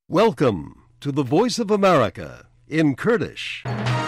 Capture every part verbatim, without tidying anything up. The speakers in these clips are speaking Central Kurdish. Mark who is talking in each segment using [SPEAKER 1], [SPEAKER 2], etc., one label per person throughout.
[SPEAKER 1] Welcome to the Voice of America in Kurdish.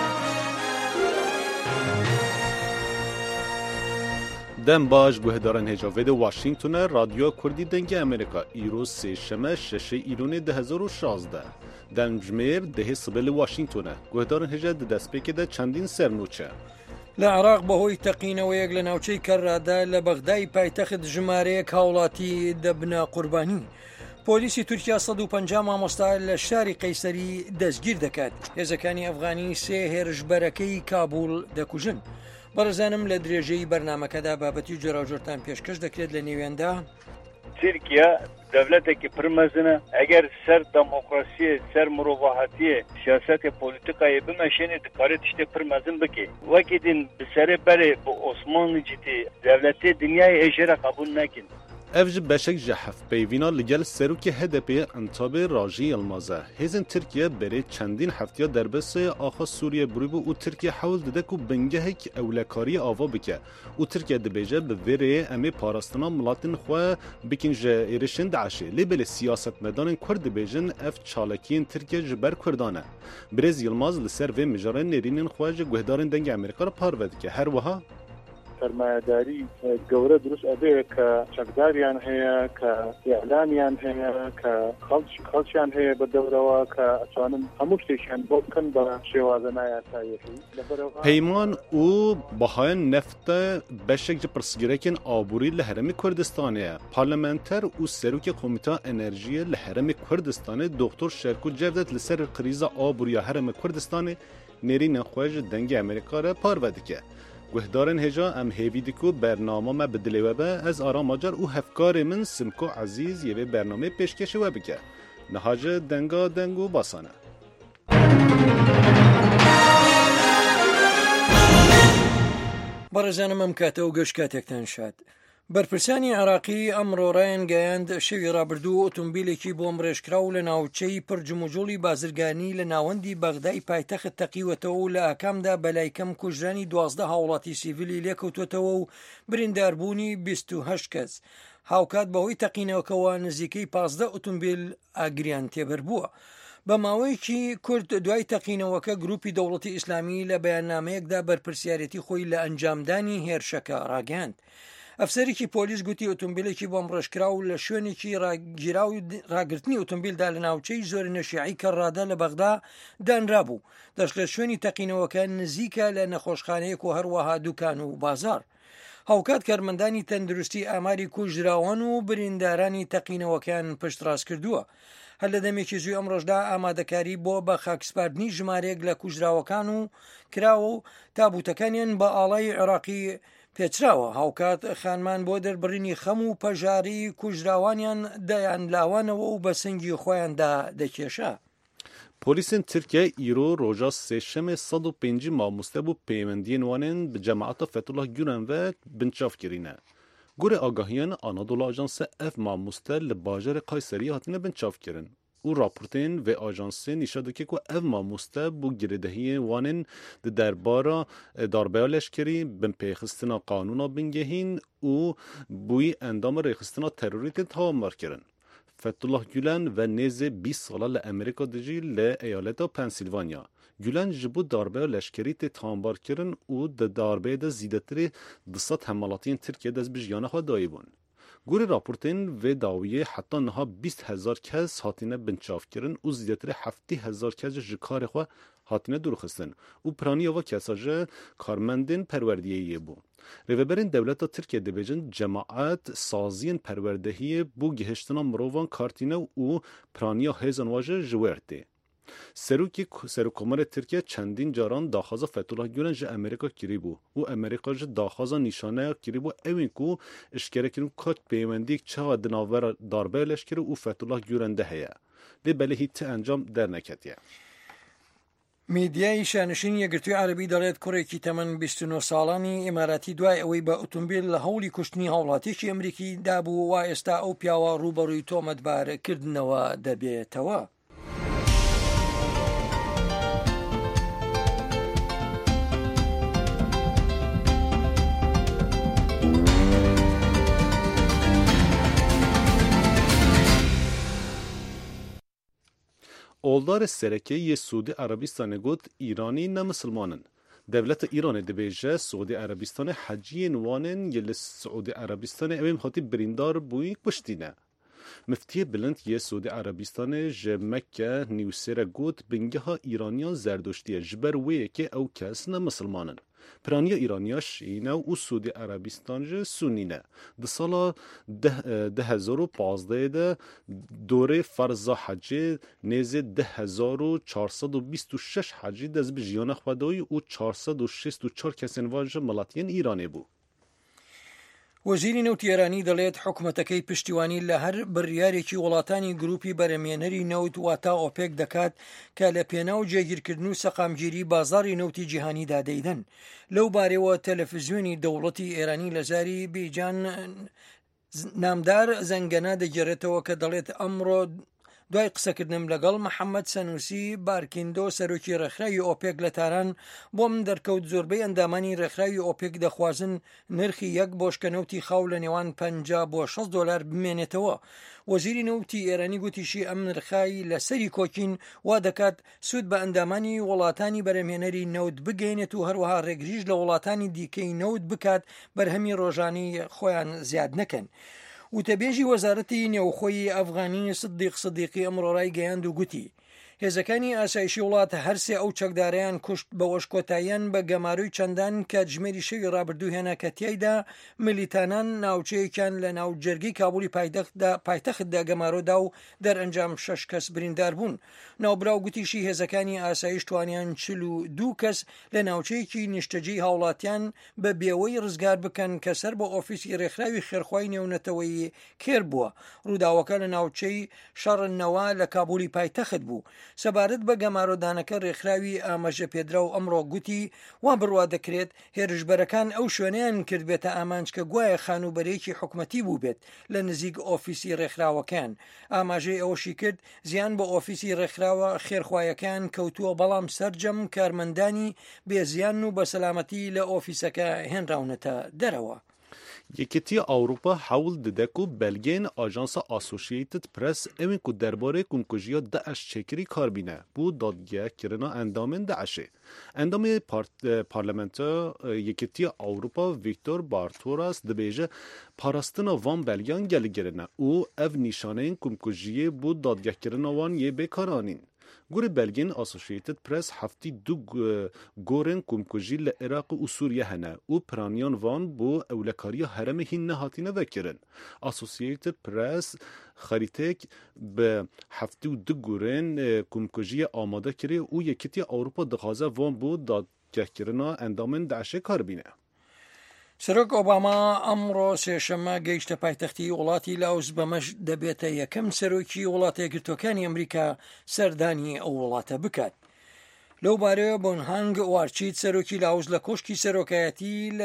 [SPEAKER 2] دم باش گوهدارن هجاوید واشنگتن رادیو کردی دنگ امریکا ایروز سه شمه شش ایلون ده هزار و شازده دم جمیر ده سبل واشنگتن گوهدارن هجاد دست بکده چندین سرنوچه
[SPEAKER 3] لعراق بەهۆی تەقینەوەیەک لە ناوچەی کەررادا لە بەغدای پایتەخت ژمارەیەک هاوڵاتی دەبنە قوربانی. پۆلیسی تورکیا سەد و پەنجا مامۆستا لە شاری قەیسەری دەستگیر دەکات. هێزەکانی ئەفغانی سێ هێرشبەرەکەی کابول دەکوژن. بەڕێزانم لە درێژەی بەرنامەکەدا بابەتی جۆراوجۆرتان پێشکەش دەکرێت لە نێوێندا.
[SPEAKER 4] ترکیە دەولەتێکی پرمەزنە ئەگەر سەر دەمۆکراسیە سەر مرۆڤەهاتیە سیاسەتی پۆلیتیکایە بمەشێنێ دەکارێت تشتێک پرمەزن بکێ وەکی دین بسەرێ بەرێ بۆ ئۆسمانی جیتی دەولەتێ دنیای ئێژێرە قبول نەکن.
[SPEAKER 2] Evj beşek ji hevpeyvîna li gel serokê H D P Entabê Rajî Yılmaz e. Hêzên Tirkiye berê çendîn heftiya derbasê axa Sûriye birîbû û Tirkiye hewl dide ku bingehek ewlekariyê ava bike. Û Tirkiye dibêje bi vê rêyê em ê parastina milatên xwe bikin ji êrişên Daişê. Lê belê siyasetmedanên Kurd dibêjin ev çalakiyên Tirkiye ji ber Kurdan e. Birêz Yılmaz li ser vê mijarên nêrînên xwe ji guhdarên dengê Amerîka re parve dike. Her wiha
[SPEAKER 5] سرمایه‌داری گەورە دروست ئەبێ کە چەکداریان هەیە کە ئیعلانیان هەیە کە خەڵکیان هەیە بە دەورەوە کە ئەتوانن هەموو شتێکیان بۆ بکەن بە شێوازە نایاساییەکەی.
[SPEAKER 2] پەیمان û bahayên neftê beşek ji pirsgirêkên aborî li Herêmê Kurdistanê ye. Parlamenter û serokê Komîteya Enerjiyê li Herêmê Kurdistanê Doktor Şerkû Cevdet li ser krîza aboriya Herêmê Kurdistanê nêrînên xwe ji dengê Amerîka re parve dike. گهدارن هجا ام هیوی دیکو برنامه ما بدلی و به از آرام ماجر او هفکار من سمکو عزیز یه برنامه پیشکش و بکه نهاج دنگا دنگو باسانه
[SPEAKER 3] بەڕێزانم ئەم کاتە و گەشت کاتێکتان شاد. بەرپرسانی عراقی ئەمڕۆ ڕایان گەیاند شەوی ڕابردوو ئۆتۆمبیلێکی بۆ مرێژکراو لە ناوچەی پرجموجوڵی بازرگانی لە ناوەندی بەغدای پایتەخت تەقیوەتەوە و لە ئاکامدا بەلای کەم کوژرانی دوازدە هاوڵاتی سیڤیلی لێکەوتوێتەوە و برینداربوونی بیست و هەشت کەس. هاوکات بەهۆی تەقینەوەکەوە نزیکەی پازدە ئۆتۆمبیل ئاگریان تێبەر بووە. بە ماوەیەکی کورد دوای تەقینەوەکە گروپی دەوڵەتی ئیسلامی لە بەیاننامەیەکدا بەرپرسیارەتی خۆی لە ئەنجامدانی هێرشەکە ڕاگەاند. ئەفسەرێکی پۆلیس گوتی ئۆتۆمبیلێکی بۆم ڕێژکراو لە شوێنێکی ڕاگیراو ڕاگررتنی ئۆتۆمبیلدا لە ناوچەی زۆر نەشیعی کەڕادا لە بەغدا دانرابوو. دەشت لە شوێنی تەقینەوەکە نزیکە لە نەخۆشخانەیەک و هەروەها دوکان و بازار. هاوکات کارمەندانی تەندروستی ئاماری کوژراوان و بریندارانی تەقینەوەکان پشت ڕاست کردووە. هەر لە دەمێکی زووی ئەمڕۆژدا ئامادەکاری بۆ بە خاکسپاردنی ژمارەیەک لە کوژراوەکان و کراوە و تابوتەکانیان بە ئاڵای عێراقی پێچراوە. هاوکات خانمان بۆ دەربڕینی خەم و پەژاری کوژراوانیان دەیان لاوانەوە و بە سنگی خۆیاندا دەکێشا.
[SPEAKER 2] پۆلیسên Tirkiye îro roja sêşemê sed û pêncî mamoste bû peymendiyên wanên bi cemaeta Fethullah Gülen ve binçav kirîne. Gurê agahiyan Anadolu Ajansı ev mamoste li bajarê Qayseriyê hatine binçav kirin. û raportên vê ajansê nîşan dike ku ev mamoste bû girêdehiyên wanên di derbara darbeya leşkerî bin pêxistina qanûna bingehîn û bûyî endama rêxistina terorî tê tawambar kirin. Fethullah Gülen ve nêzê bîst sala li Amerîka dijî li eyaleta Pensilvanya. Gülen ji bo darbeya leşkerî tê tawambar kirin û di darbeyê de zîdetirê di sed hemalatiyên Tirkiye dest bi jiyana xwe dayîbûn. Gurê raportên vê dawiyê heta niha bîst hezar kes hatine binçavkirin û zêdetirê heftê hezar kes ji karê xwe hatine dûrxistin û piraniya ve kesa ji karmendên perwerdiyeyê bû. Rêveberên dewleta Tirkiye dibêjin cemaet saziyên perwerdehiyê bû gihiştina mirovan kartîne û piraniya hêzan we ji ji wê tê. Serokê Serokkomarê Tirkiye çendîn caran daxwaza Fethullah Gülen ji Amerîka kirîbû û Amerîka ji daxwaza nîşaneya kirîbû ew ên ku eşkerekirin ku peywendiyek çawa di navbera darbeya leşkerî û Fethullah Gülen de heye. Lê belê hîn ti encam derneketiye.
[SPEAKER 3] میدیای شانشین یەکگرتووی عەرەبی دەڵێت کوڕێکی تەمەن بیست و نۆ ساڵانی ئیماراتی دوای ئەوەی بە ئۆتۆمبیل لە هەوڵی کوشتنی هاوڵاتیەکی ئەمریکی دابوو و ئێستا ئەو پیاوە ڕوبەڕووی تۆمەتبارکردنەوە دەبێتەوە.
[SPEAKER 2] اولدار سرکی سعودی عربستان گوت ایرانی نه مسلمانن. دولت ایران دبیجه سعودی عربستان حجی نوانن یل سعودی عربستان اویم خاطی بریندار بوی پشتینه. مفتی بلند یه سعودی عربستان جمکه نیوسر گوت بنگه ها ایرانیان زردشتیه جبر ویه که او کس نه مسلمانن. پرانیا ایرانیاش اینه و سعودی عربستان جه سنینه. ده سال ده, ده هزار و پازده ده دوره فرزا حجی نیزه ده هزار و چارصد و بیست و شش حجی دز بجیان خودایی و چارصد و شست و چار کسین واجه ملاتین ایرانی بو.
[SPEAKER 3] وەزیری نەوتی ئێرانی دەڵێت حکوومەتەکەی پشتیوانی لە هەر بڕیارێکی وڵاتانی گروپی بەرەمێنەری نەوت واتا ئۆپێک دەکات کە لە پێناو جێگیرکردن و سەقامگیری بازاڕی نەوتی جیهانیدا دەیدەن. لەو بارەوە تەلەڤیزیۆنی دەوڵەتی ئێرانی لە زاری بیجان نامدار زەنگەنا دەگێڕێتەوە کە دەڵێت ئەمڕۆ دوای قسەکردنم لەگەڵ محەممەد سەنووسی بارکیندۆ سەرۆکی ڕێکخراوی ئۆپێک لە تاران بۆ من دەرکەوت زۆربەی ئەندامانی ڕێکخراوی ئۆپێک دەخوازن نرخی یەک بۆشکەنەوتی خاو لە نێوان پەنجا بۆ شەست دۆلار بمێنێتەوە. وەزیری نەوتی ئێرانی گوتیشی ئەم نرخایی لەسەری کۆکین وا دەکات سوود بە ئەندامانی وڵاتانی بەرەمێنەری نەوت بگەینێت و هەروەها ڕێگریش لە وڵاتانی دیکەی نەوت بکات بەرهەمی ڕۆژانەی خۆیان زیاد نەکەن. وتەبێژی وەزارەتی نێوخۆی ئەفغانی سدیق سدیقی ئەمڕۆ ڕای گەیاند و گوتی هێزەکانی ئاسایشی وڵات هەرسێ ئەو چەکدارەیان کوشت بەوەش کۆتاییان بە گەماروی چەندان کە ژمێری شەوی ڕابردوو هێنا کە تیایدا ملیتانان ناوچەیەکیان لە ناو جەرگەی کابولی پایتەختدا گەمارۆدا و دەرئەنجام شەش کەس بریندار بوون. ناوبراو گوتیشی هێزەکانی ئاسایش توانیان چل و دوو کەس لە ناوچەیەکی نیشتەجی هاوڵاتیان بە بێوەی ڕزگار بکەن کە سەر بە ئۆفیسی ڕێکخراوی خێرخوای نێونەتەوەی کێر بووە. ڕووداوەکە لە ناوچەی شەڕنەوە لە کابولی پایتەخت بوو. سەبارەت بە گەمارۆدانەکە ڕێکخراوی ئاماژە پێدرا و ئەمڕۆ گوتی وا بڕوا دەکرێت هێرشبەرەکان ئەو شوێنیان کرد بێتە ئامانج کە گوایە خانوبەرێکی حکومەتی بوو بێت لە نزیک ئۆفیسی ڕێکخراوەکان. ئاماژەی ئەوەشی کرد زیان بە ئۆفیسی ڕێکخراوە خێرخوایەکان کەوتووە بەڵام سەرجەم کارمەندانی بێزیان و بە سەلامەتی لە ئۆفیسەکە هێنراونەتە دەرەوە.
[SPEAKER 2] یەکێتی ئەوروپا حەول دەدەک و بەلگەین ئاژانسا ئاسۆسییتد پرس ئەوێن ku derbarê komkujiya Daeş çêkirî karbîne bû dadgehkirina endamên Daeşê. Endamê parlamento Yekîtiya Ewropa Viktor Bartoras dibêje parastina van belgeyan gelîgerine û ev nîşaneyên komkujiyê bû dadgehkirina wan yê bêkaranîn. گوری بلگین Associated Press هفتی دو گورن کمکوژی لعراق و سوریه هنه و پرانیان وان بو اولکاری هرم هین نهاتینه وکرن. Associated Press خریتک به هفتی دو گورن کمکوژی آماده کری و یکیتی اروپا دخوازه وان بو دادگه کرنا اندامن داعش کار بینه.
[SPEAKER 3] سەرۆک ئۆباما ئەمڕۆ سێشەممە گەیشتە پایتەختی وڵاتی لاوس بەمەش دەبێتە یەکەم سەرۆکی وڵاتە یەکگرتوەکانی ئەمریکا سەردانی ئەو وڵاتە بکات. لەو بارەیە بۆنهانگ وارچیت سەرۆکی لاوس لە کۆشکی سەرۆکایەتی لە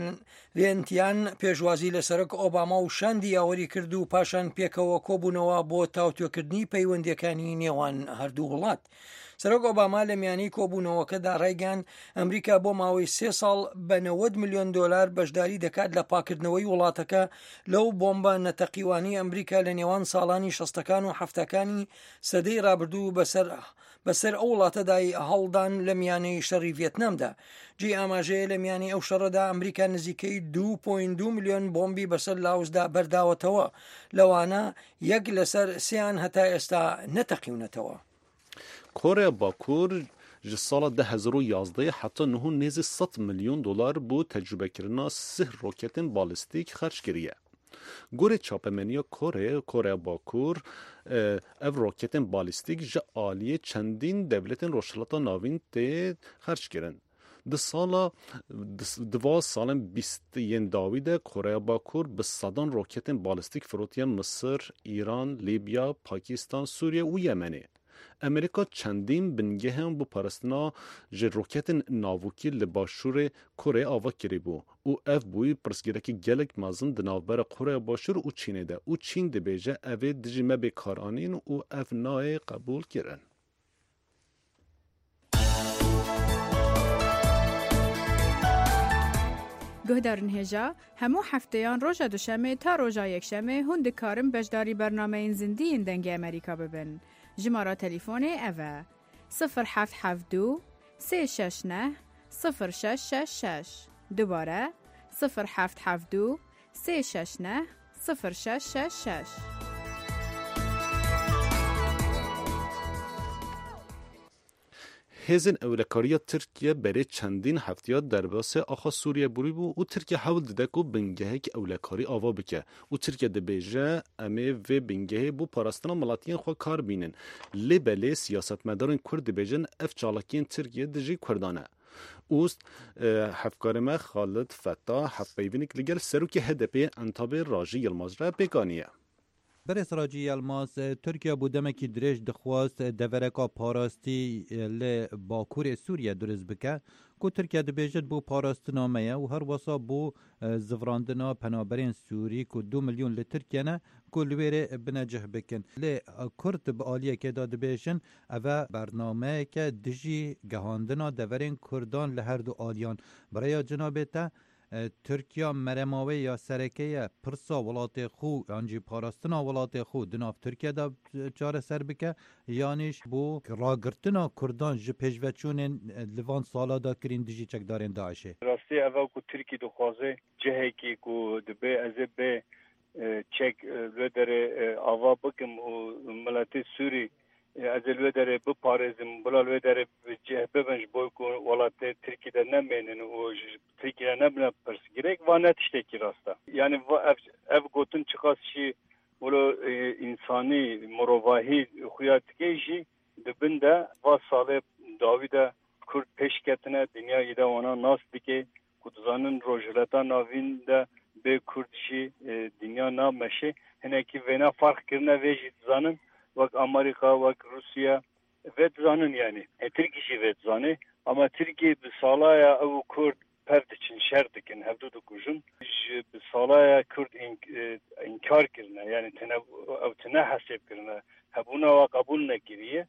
[SPEAKER 3] ڤێنتیان پێشوازی لە سەرۆک ئۆباما و شاندی یاوەری کرد و پاشان پێکەوە کۆبوونەوە بۆ تاوتوێکردنی پەیوەندیەکانی نێوان هەردوو وڵات. سەرۆک ئۆباما لە میانەی کۆبوونەوەکەدا ڕایگەاند ئەمریکا بۆ ماوەی سێ ساڵ بە نەوەد ملیۆن دۆلار بەشداری دەکات لە پاکردنەوەی وڵاتەکە لەو بۆمبە نەتەقیوانی ئەمریکا لە نێوان ساڵانی شەستەکان و حەفتەکانی سەدەی ڕابردوو بەسەر بەسەر ئەو وڵاتەدای هەڵدان لە میانەی شەڕی ڤێتنامدا. جێ ئاماژەیە لە میانەی ئەو شەڕەدا ئەمریکا نزیکەی دوو پۆینت دوو ملیۆن بۆمبی بەسەر لاوسدا بەرداوەتەوە، لەوانە یەک لەسەر سێیان هەتا ئێستا نەتەقیونەتەوە.
[SPEAKER 2] کره باکور ji sala ده hezar û yazdeyê heta niha nêzî sed milyon dolar bû tecrübekirina sih roketên balîstîk xerç kiriye. Gorê çapemeniya Kore, Koreya Bakur, ev roketên balîstîk ji aliyê çendîn devletên Rojhilata Navîn tê xerç kirin. Di sala diva salên bîstiyên dawî de Koreya Bakur bi sedan roketên balîstîk firotiye Misir, İran, Libya, Pakistan, Sûriye û Yemenê. Amerika çendîn bingehên bu parastina ji roketên navûkî li başûrê Koreyê ava kirîbû û ev bûyî pirsgirêkî gelek mezin di navbera Koreya Başûr û Çînê de û Çîn dibêje ev ê dijî me bêkaranîn û ev nayê qebûl kirin.
[SPEAKER 6] گهدارن هجا همو هفتهان روژا دوشمه تا روژا یکشمه هند کارم بجداری برنامه این زندین دنگ امریکا ببن. جماره تلیفون اوه صفر هفت هفت دو سه شش نه صفر شش شش شش. دوباره صفر هفت هفت دو سه شش نه صفر شش شش شش.
[SPEAKER 2] هزین اولکاریا ترکیه برای چندین هفتیات در باسه آخا سوریه بروی بو و ترکیه حاول دیده که بنگهه که اولکاری آوا بکه و ترکیه ده بیجه امه و بنگهه بو پاراستنا ملاتین خواه کار بینن لی بله سیاست مدارن کرد بیجن اف چالاکین ترکیه دجی کردانه. اوست حفکارمه خالد فتا حفیبینک لگل سروک هدپی انتابه راجی یلمازره بگانیه.
[SPEAKER 7] برس راجی یلماز ترکیه بودمه که درش دخواست دورکا پاراستی ل باکور سوریه درست بکه که ترکیه دبیجد بو پاراستنامه و هر واسا بو زفراندنا پنابرین سوری که دو میلیون ل ترکیه نه که لویره بنجه بکن ل کرد با آلیه که داد بیشن اوه برنامه که دجی گهاندنا دورین کردان لهر دو آلیان برای جنابتا ترکیه مرماوی یا سرکه پرسا ولات خو یعنی پاراستنا ولات خو دناف ترکیه دا چاره سر بکه یعنیش بو راگرتنا کردان جه پیشوچون لیوان سالا دا کرین دیجی چک دارین داعشه
[SPEAKER 4] راستی اول کو ترکی دخوازه جهه کی کو دبه از به چک لودر آوا بکم و ملت سوری از لودر بپارزم بلا لودر جه ببنج بوی کو ولات ترکی دا نمینن و ترکیه نبنا پرس گرek وانه تشتکی راستا yani ev gotun çıkası ولو insani morovahi xuyatkeji dibinde va sale Davide Kürt peşketine dünya ida ona nas dike kutzanın rojlata navinde be Kürtşi dünya na meşe heneki vena fark kirne ve zanın vak Amerika vak Rusya ve zanın yani e, Türkiye ve zanı ama Türkiye bir salaya ev Kürt perd için şerdikin hevdu kujun bir salaya Kürt inkar kirne yani tene ev tene hasep kirne hebuna ve kabul ne kiriye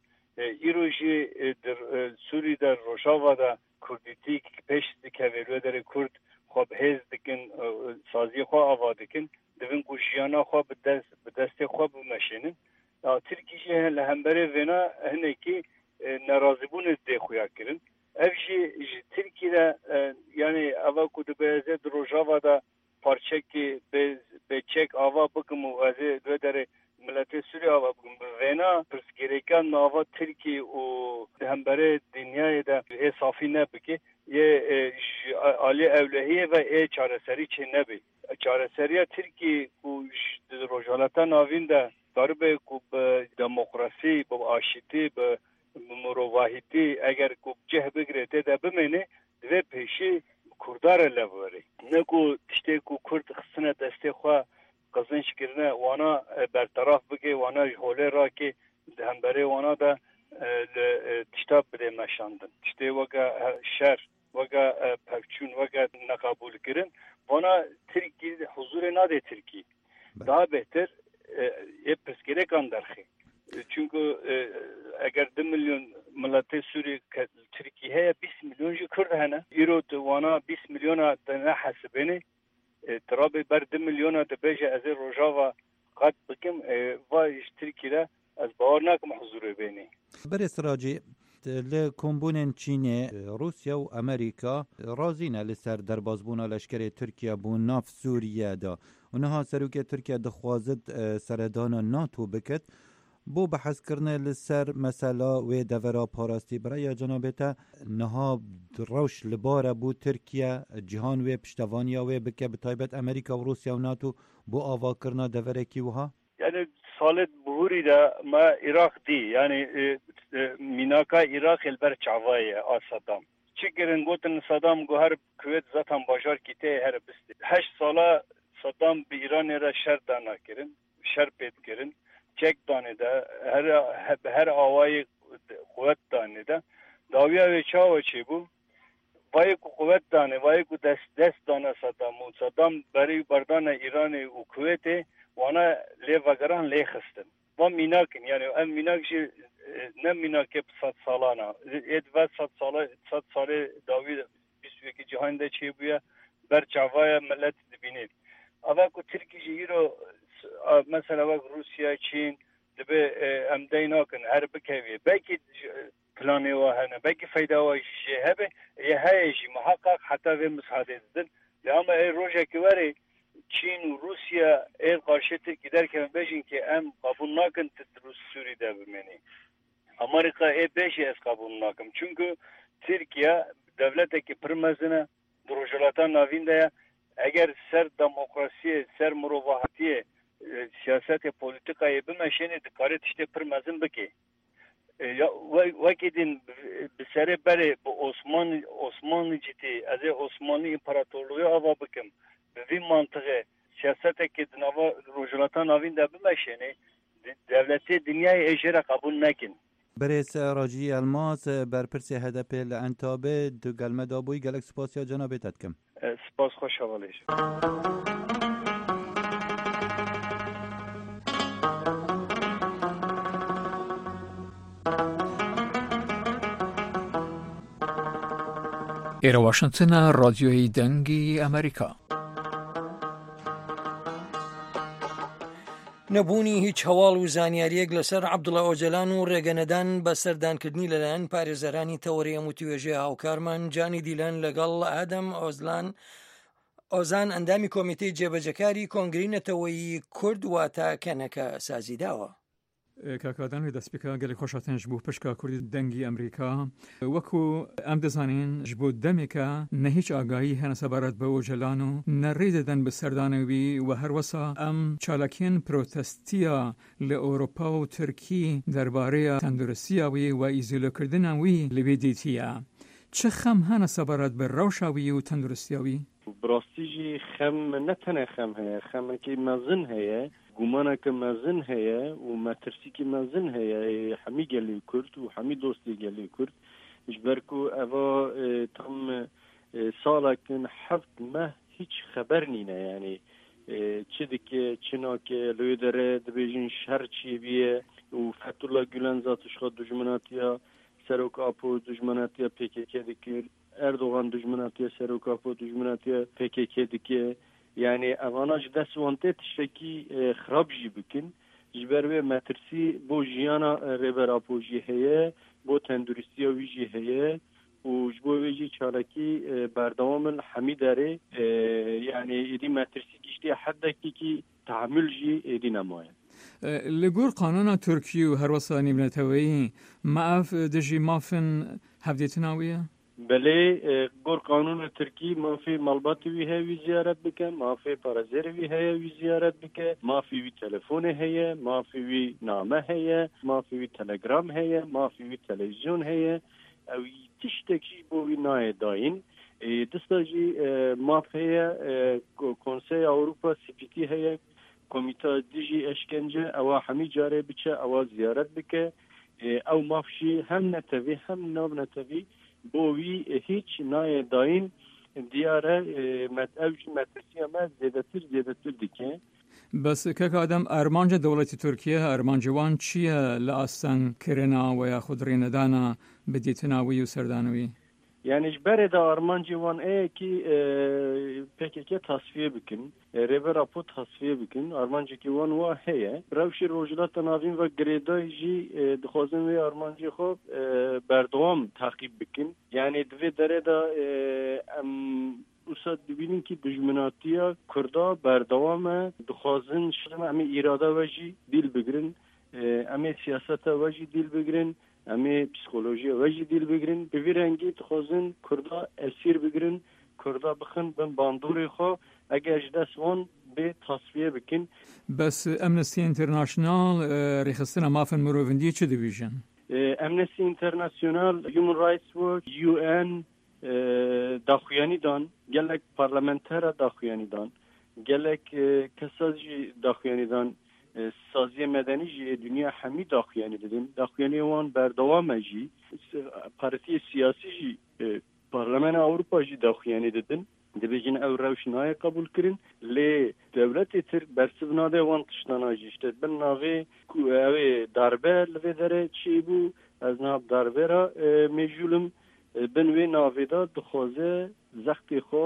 [SPEAKER 4] İroji Suriye'de Rojava'da Kürditik peştik evvelüdere Kürt خوب هز دکن سازی خو آوا دکن دوین گوشیانا خو به دست خو بمشینن ترکیه لهمبره ونا هنه کی ناراضیبون ده خویا کرن evşi Türkiye'de yani ava kudu beze Rojava da parçaki be beçek ava bakımı azı dödere millete Suriye ava bakımı vena pers gereken ava Türkiye o hembere dünyaya da esafi ne peki ye ali evlehiye ve e çareseri çenebi çareseriye Türkiye bu Rojalatan avinde darbe ku demokrasi bu aşiti bu مروواهیتی اگر کو جه بگرته ده بمنه و پیشی کردار لوری نکو تشته کو کرد خصنه دسته خو قزنش کرنه وانا برطرف بگه وانا هوله را که همبره وانا ده تشتاب بده مشاندن تشته وگا شر وگا پفچون وگا نقابل کرن وانا ترکی حضور ناده ترکی daha beter e peskere kandarxi çünkü eğer دو milyon millet Suriye Türkiye'ye بیست milyon Kürt hene İrot wana بیست milyona da hasbeni tarabe ber دو milyona da beje az Rojava qat bikim va Türkiye'de az bağırnak mahzur beni
[SPEAKER 7] برس راجی ل کمبونن چینه روسیا و امریکا رازینه لسر دربازبونا لشکر ترکیه بو ناف سوریه دا اونها سروک ترکیه دخوازد سردان ناتو بکت بو بحث کرنه لسر مثلا و دورا پاراستی برای جنابتا نها روش لباره بو ترکیه جهان و پشتوانیا و بکه بطایبت امریکا و روسیا و ناتو بو آوا کرنه دوره کی وها
[SPEAKER 4] yani salet buhuri da ma Irak di yani e, e, minaka Irak elber çavaya Saddam çikirin gotin Saddam go her kuvvet zaten bajar kite her bisti heş sala Saddam bi İran era şer dana kirin şer pet kirin çek tane de her her avayı kuvvet tane de daviya ve çava çi bu vay ku kuvvet tane vay ku dest dest tane Saddam Saddam bari bardana İran'ı u kuvveti وانا ليفاغران ليخستن وميناكن يعني ام ميناكشي نم ميناكب صد سالانا اد و صد ساله صد ساله داوود بیست و یک جهان ده چی بویا برچاوای ملت دبینید اما کو ترکی جیرو مثلا وقت روسیا چین دبه ام دیناکن هر بکوی بلکه پلانی و هنه بلکه فایده و هبه یه هایشی محقق حتی به مساعده دن اما ای روزه که وری چین و روسیا ای قارشه ترکی در که بجین که ام قبول نکن تروس سوری ده بمینی امریکا ای بیشی از قبول نکن چونکه ترکیه devlete ki pırmazına duruşulatan navinde eğer ser demokrasiye, ser muruvahatiye, siyasete politikayı bimeşeni dikaret işte pırmazın biki. Vakidin bisere beri bu Osmanlı Osmanlı ciddi, az Osmanlı İmparatorluğu ava bikim. Bir mantığı siyasete ki dinava duruşulatan navinde bimeşeni devleti dünyayı ejere kabul nekin.
[SPEAKER 7] برس راجی الماس برپرسی هدف الانتابه دو گلمه دابوی گلک سپاسیا جنابه تدکم
[SPEAKER 4] سپاس خوش حوالیش
[SPEAKER 8] ایرا واشنطن رادیوی دنگی امریکا
[SPEAKER 3] نەبوونی هیچ هەواڵ و زانیاریەک لەسەر عەبدوڵڵا ئۆجەلان و ڕێگەنەدان بە سەردانکردنی لەلایەن پارێزەرانی تەوەریەم و توێژێ هاوکارمان جانی دیلەن لەگەڵ ئادەم ئۆزلان ئۆزان ئەندامی کۆمیتەی جێبەجەکاری کۆنگرەی نەتەوەیی کورد واتە کەنەکە سازی داوە.
[SPEAKER 8] کاکادانی دەستپێکا گەلێک خۆشاتەن ji بۆ پشکا کوردی دەنگی ئەمریکا وەکو ئەم دەزانین ji بۆ دەمێکە نە هیچ ئاگایی هەنە سەبارەت بە ئۆجەلان و نەڕێ دەدەن بە سەردانەوی و هەروەسا ئەم چالاکیên پرۆتەستیە لە ئەوروپا و تورکی دەربارەیە تەندروستیاوی و ئیزۆلۆکردنەوی لەوێ دیتیە چه خەم هەنە سەبارەت بە ڕەوشاوی و تەندروستیاوی؟
[SPEAKER 9] بڕاستیژی خەم نەتەنە خەم هەیە خەمێکی مەزن هەیە گومانێکە مەزن هەیە و مەترسیکی مەزن هەیە هەمی گەلی کورد و هەمی دۆستی گەلی کورد ژبەرک و ئەوە تەم ساڵێکن حەفت مە هیچ خەبەر نینە یعنی چ دکێ چ ناکێ لەوێ دەرێ دەبێژین شەر چی بیە و فەتوڵە گولەن زاتشخوا دوژمناتیە سەرۆکاپۆ دوژمناتیە پێکێکێ دکرد ئەردۆغان دوژمناتیە سەرۆکاپۆ دوژمناتیە پێکێکێ دکێ yani evana ji dest wan tê tiştekî xirab jî bikin ji ber wê metirsi bo jiyana rêberapo jî heye bo tenduristiya wî jî heye û ji bo wê jî çalekî berdewam in hemî derê yani êdî metirsî giştiye heddekî tahammül jî êdî nemaye.
[SPEAKER 8] Li gor qanûna Tirkiyê û herwesa nîvneteweyî me ev dijî mafin hevdêtina wî ye?
[SPEAKER 9] بله گور قانون ترکی مافی مالبات وی هی زیارت بکه مافی پارازر وی هی زیارت بکه مافی وی تلفن هی مافی وی نامه هی مافی وی تلگرام هی مافی وی تلویزیون هی او تشتکی بو وی نای داین دستاجی مافی کنسه اروپا سپیتی هی کمیته دیجی اشکنجه او همی جاره بچه او زیارت بکه او مافشی هم نتوی هم ناب نتوی بوی هیچ نای داین دیاره متعوج مترسیه ما زیادتر زیادتر دیگه
[SPEAKER 8] بس که آدم ارمانج دولت ترکیه ارمانجوان چیه لآستان کرنا و یا خود ریندانا بدیتناوی و سردانوی
[SPEAKER 9] یعنی جبره دا ارمانجوان ای کی پکیکه تصفیه بکن ریبر راپو تصفیه بکن ارمانجی کی وان وا هیه روشی روجلات ناوین و گریدای جی دخوازن وی ارمانجی خوب بردوام تعقیب بکن یعنی دوی داره دا ام اوسا دبینین که دجمناتیا کردا بردوام دخوازن شرم امی ایراده وجی دیل بگرن امی سیاست وجی دیل بگرن امی پسیکولوژی وجی دیل بگیرن به وی رنگی تخوزن کردا اسیر بگیرن کردا بخن بن باندوری خو اگه اجدس وان به تصفیه بکن.
[SPEAKER 8] بس امنستی انترناشنال ریخستن مافن مروفندی چه دیویژن؟
[SPEAKER 9] امنستی انترناشنال هیومن رایتس واچ یو ان داخویانی دان گلک پارلمنتر داخویانی دان گلک کسازی داخویانی دان سازی مدنی جی دنیا همی داخویانی دیدیم داخویانی وان بردوام جی پارتی سیاسی جی پارلمان اروپا جی داخویانی دیدن دبیجن او روشنای قبول کرن لی دولت ترک برسبناده وان تشتانا جی اشتد بن ناوی اوی داربه لوی داره چی بو از ناب داربه را میجولم بن وی ناوی دا دخوازه زختی خو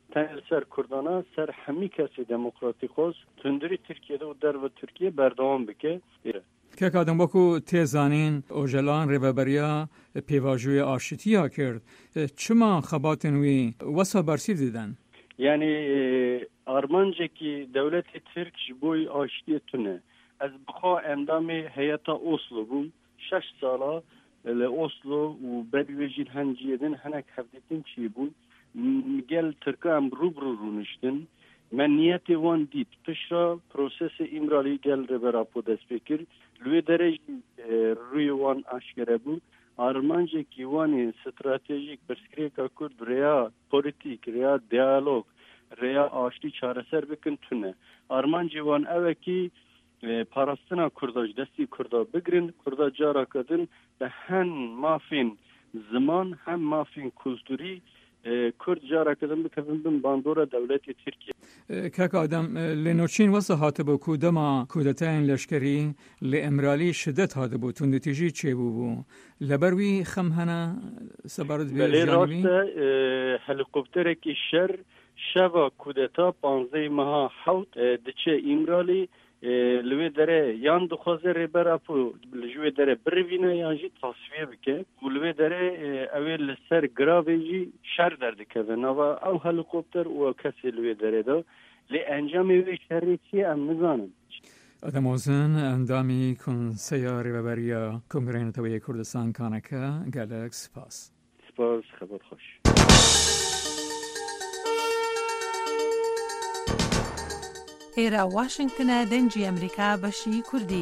[SPEAKER 9] تن سر کردانا سر همی کسی دموکراتیکوس تندری ترکیه و در و ترکیه بردوام بکه
[SPEAKER 8] که کادم باکو تیزانین اوجلان ریبریا پیواجوی آشتیا کرد چما خباتن وی وسا برسیف دیدن
[SPEAKER 9] یعنی آرمانجه که دولت ترک جبوی آشتی تونه از بخوا امدام هیئت اسلو بوم شش سالا لأسلو و برویجین هنجیدن هنک هفدتین چی بود گل ترکا هم روبرو رونشتن من نیت وان دید پشرا پروسس امرالی گل ربرا پودست بکر لوی درجی روی وان اشکره بود آرمانجه کی وان استراتژیک برسکریکا کرد ریا پولیتیک ریا دیالوگ ریا آشتی چارەسەر بکن تونه آرمانجه وان اوه کی پاراستنا کرداج دستی کردا بگرن کردا جارا کدن به هم مافین زمان هم مافین کلتوری کرد جارا کدن بکن بن باندورا دولت ترکیه
[SPEAKER 8] که آدم لنوچین واسه هاته با کودما کودتاین لشکری لامرالی شدت هاته بود و نتیجه چه بو لبروی خم هنا سبارت به
[SPEAKER 9] بله راست هلیکوپتر کی شر شوا کودتا پانزده ماه حوت دچه امرالی لوی داره یان دخوازه ریبر اپو لجوی داره بروینه یان جی تصفیه بکه و لوی داره اویل سر گراوی جی شر درده که نوا او هلیکوپتر و کسی لوی داره دا لی انجام وی شری چی ام نزانم
[SPEAKER 8] آدم اوزن اندامی کن سیاری و بریا کنگرین توی کردستان کانکه گلکس پاس
[SPEAKER 9] سپاس خبر خوش
[SPEAKER 10] ئێرە واشنگتنە دەنجی ئەمریکا بەشی کوردی.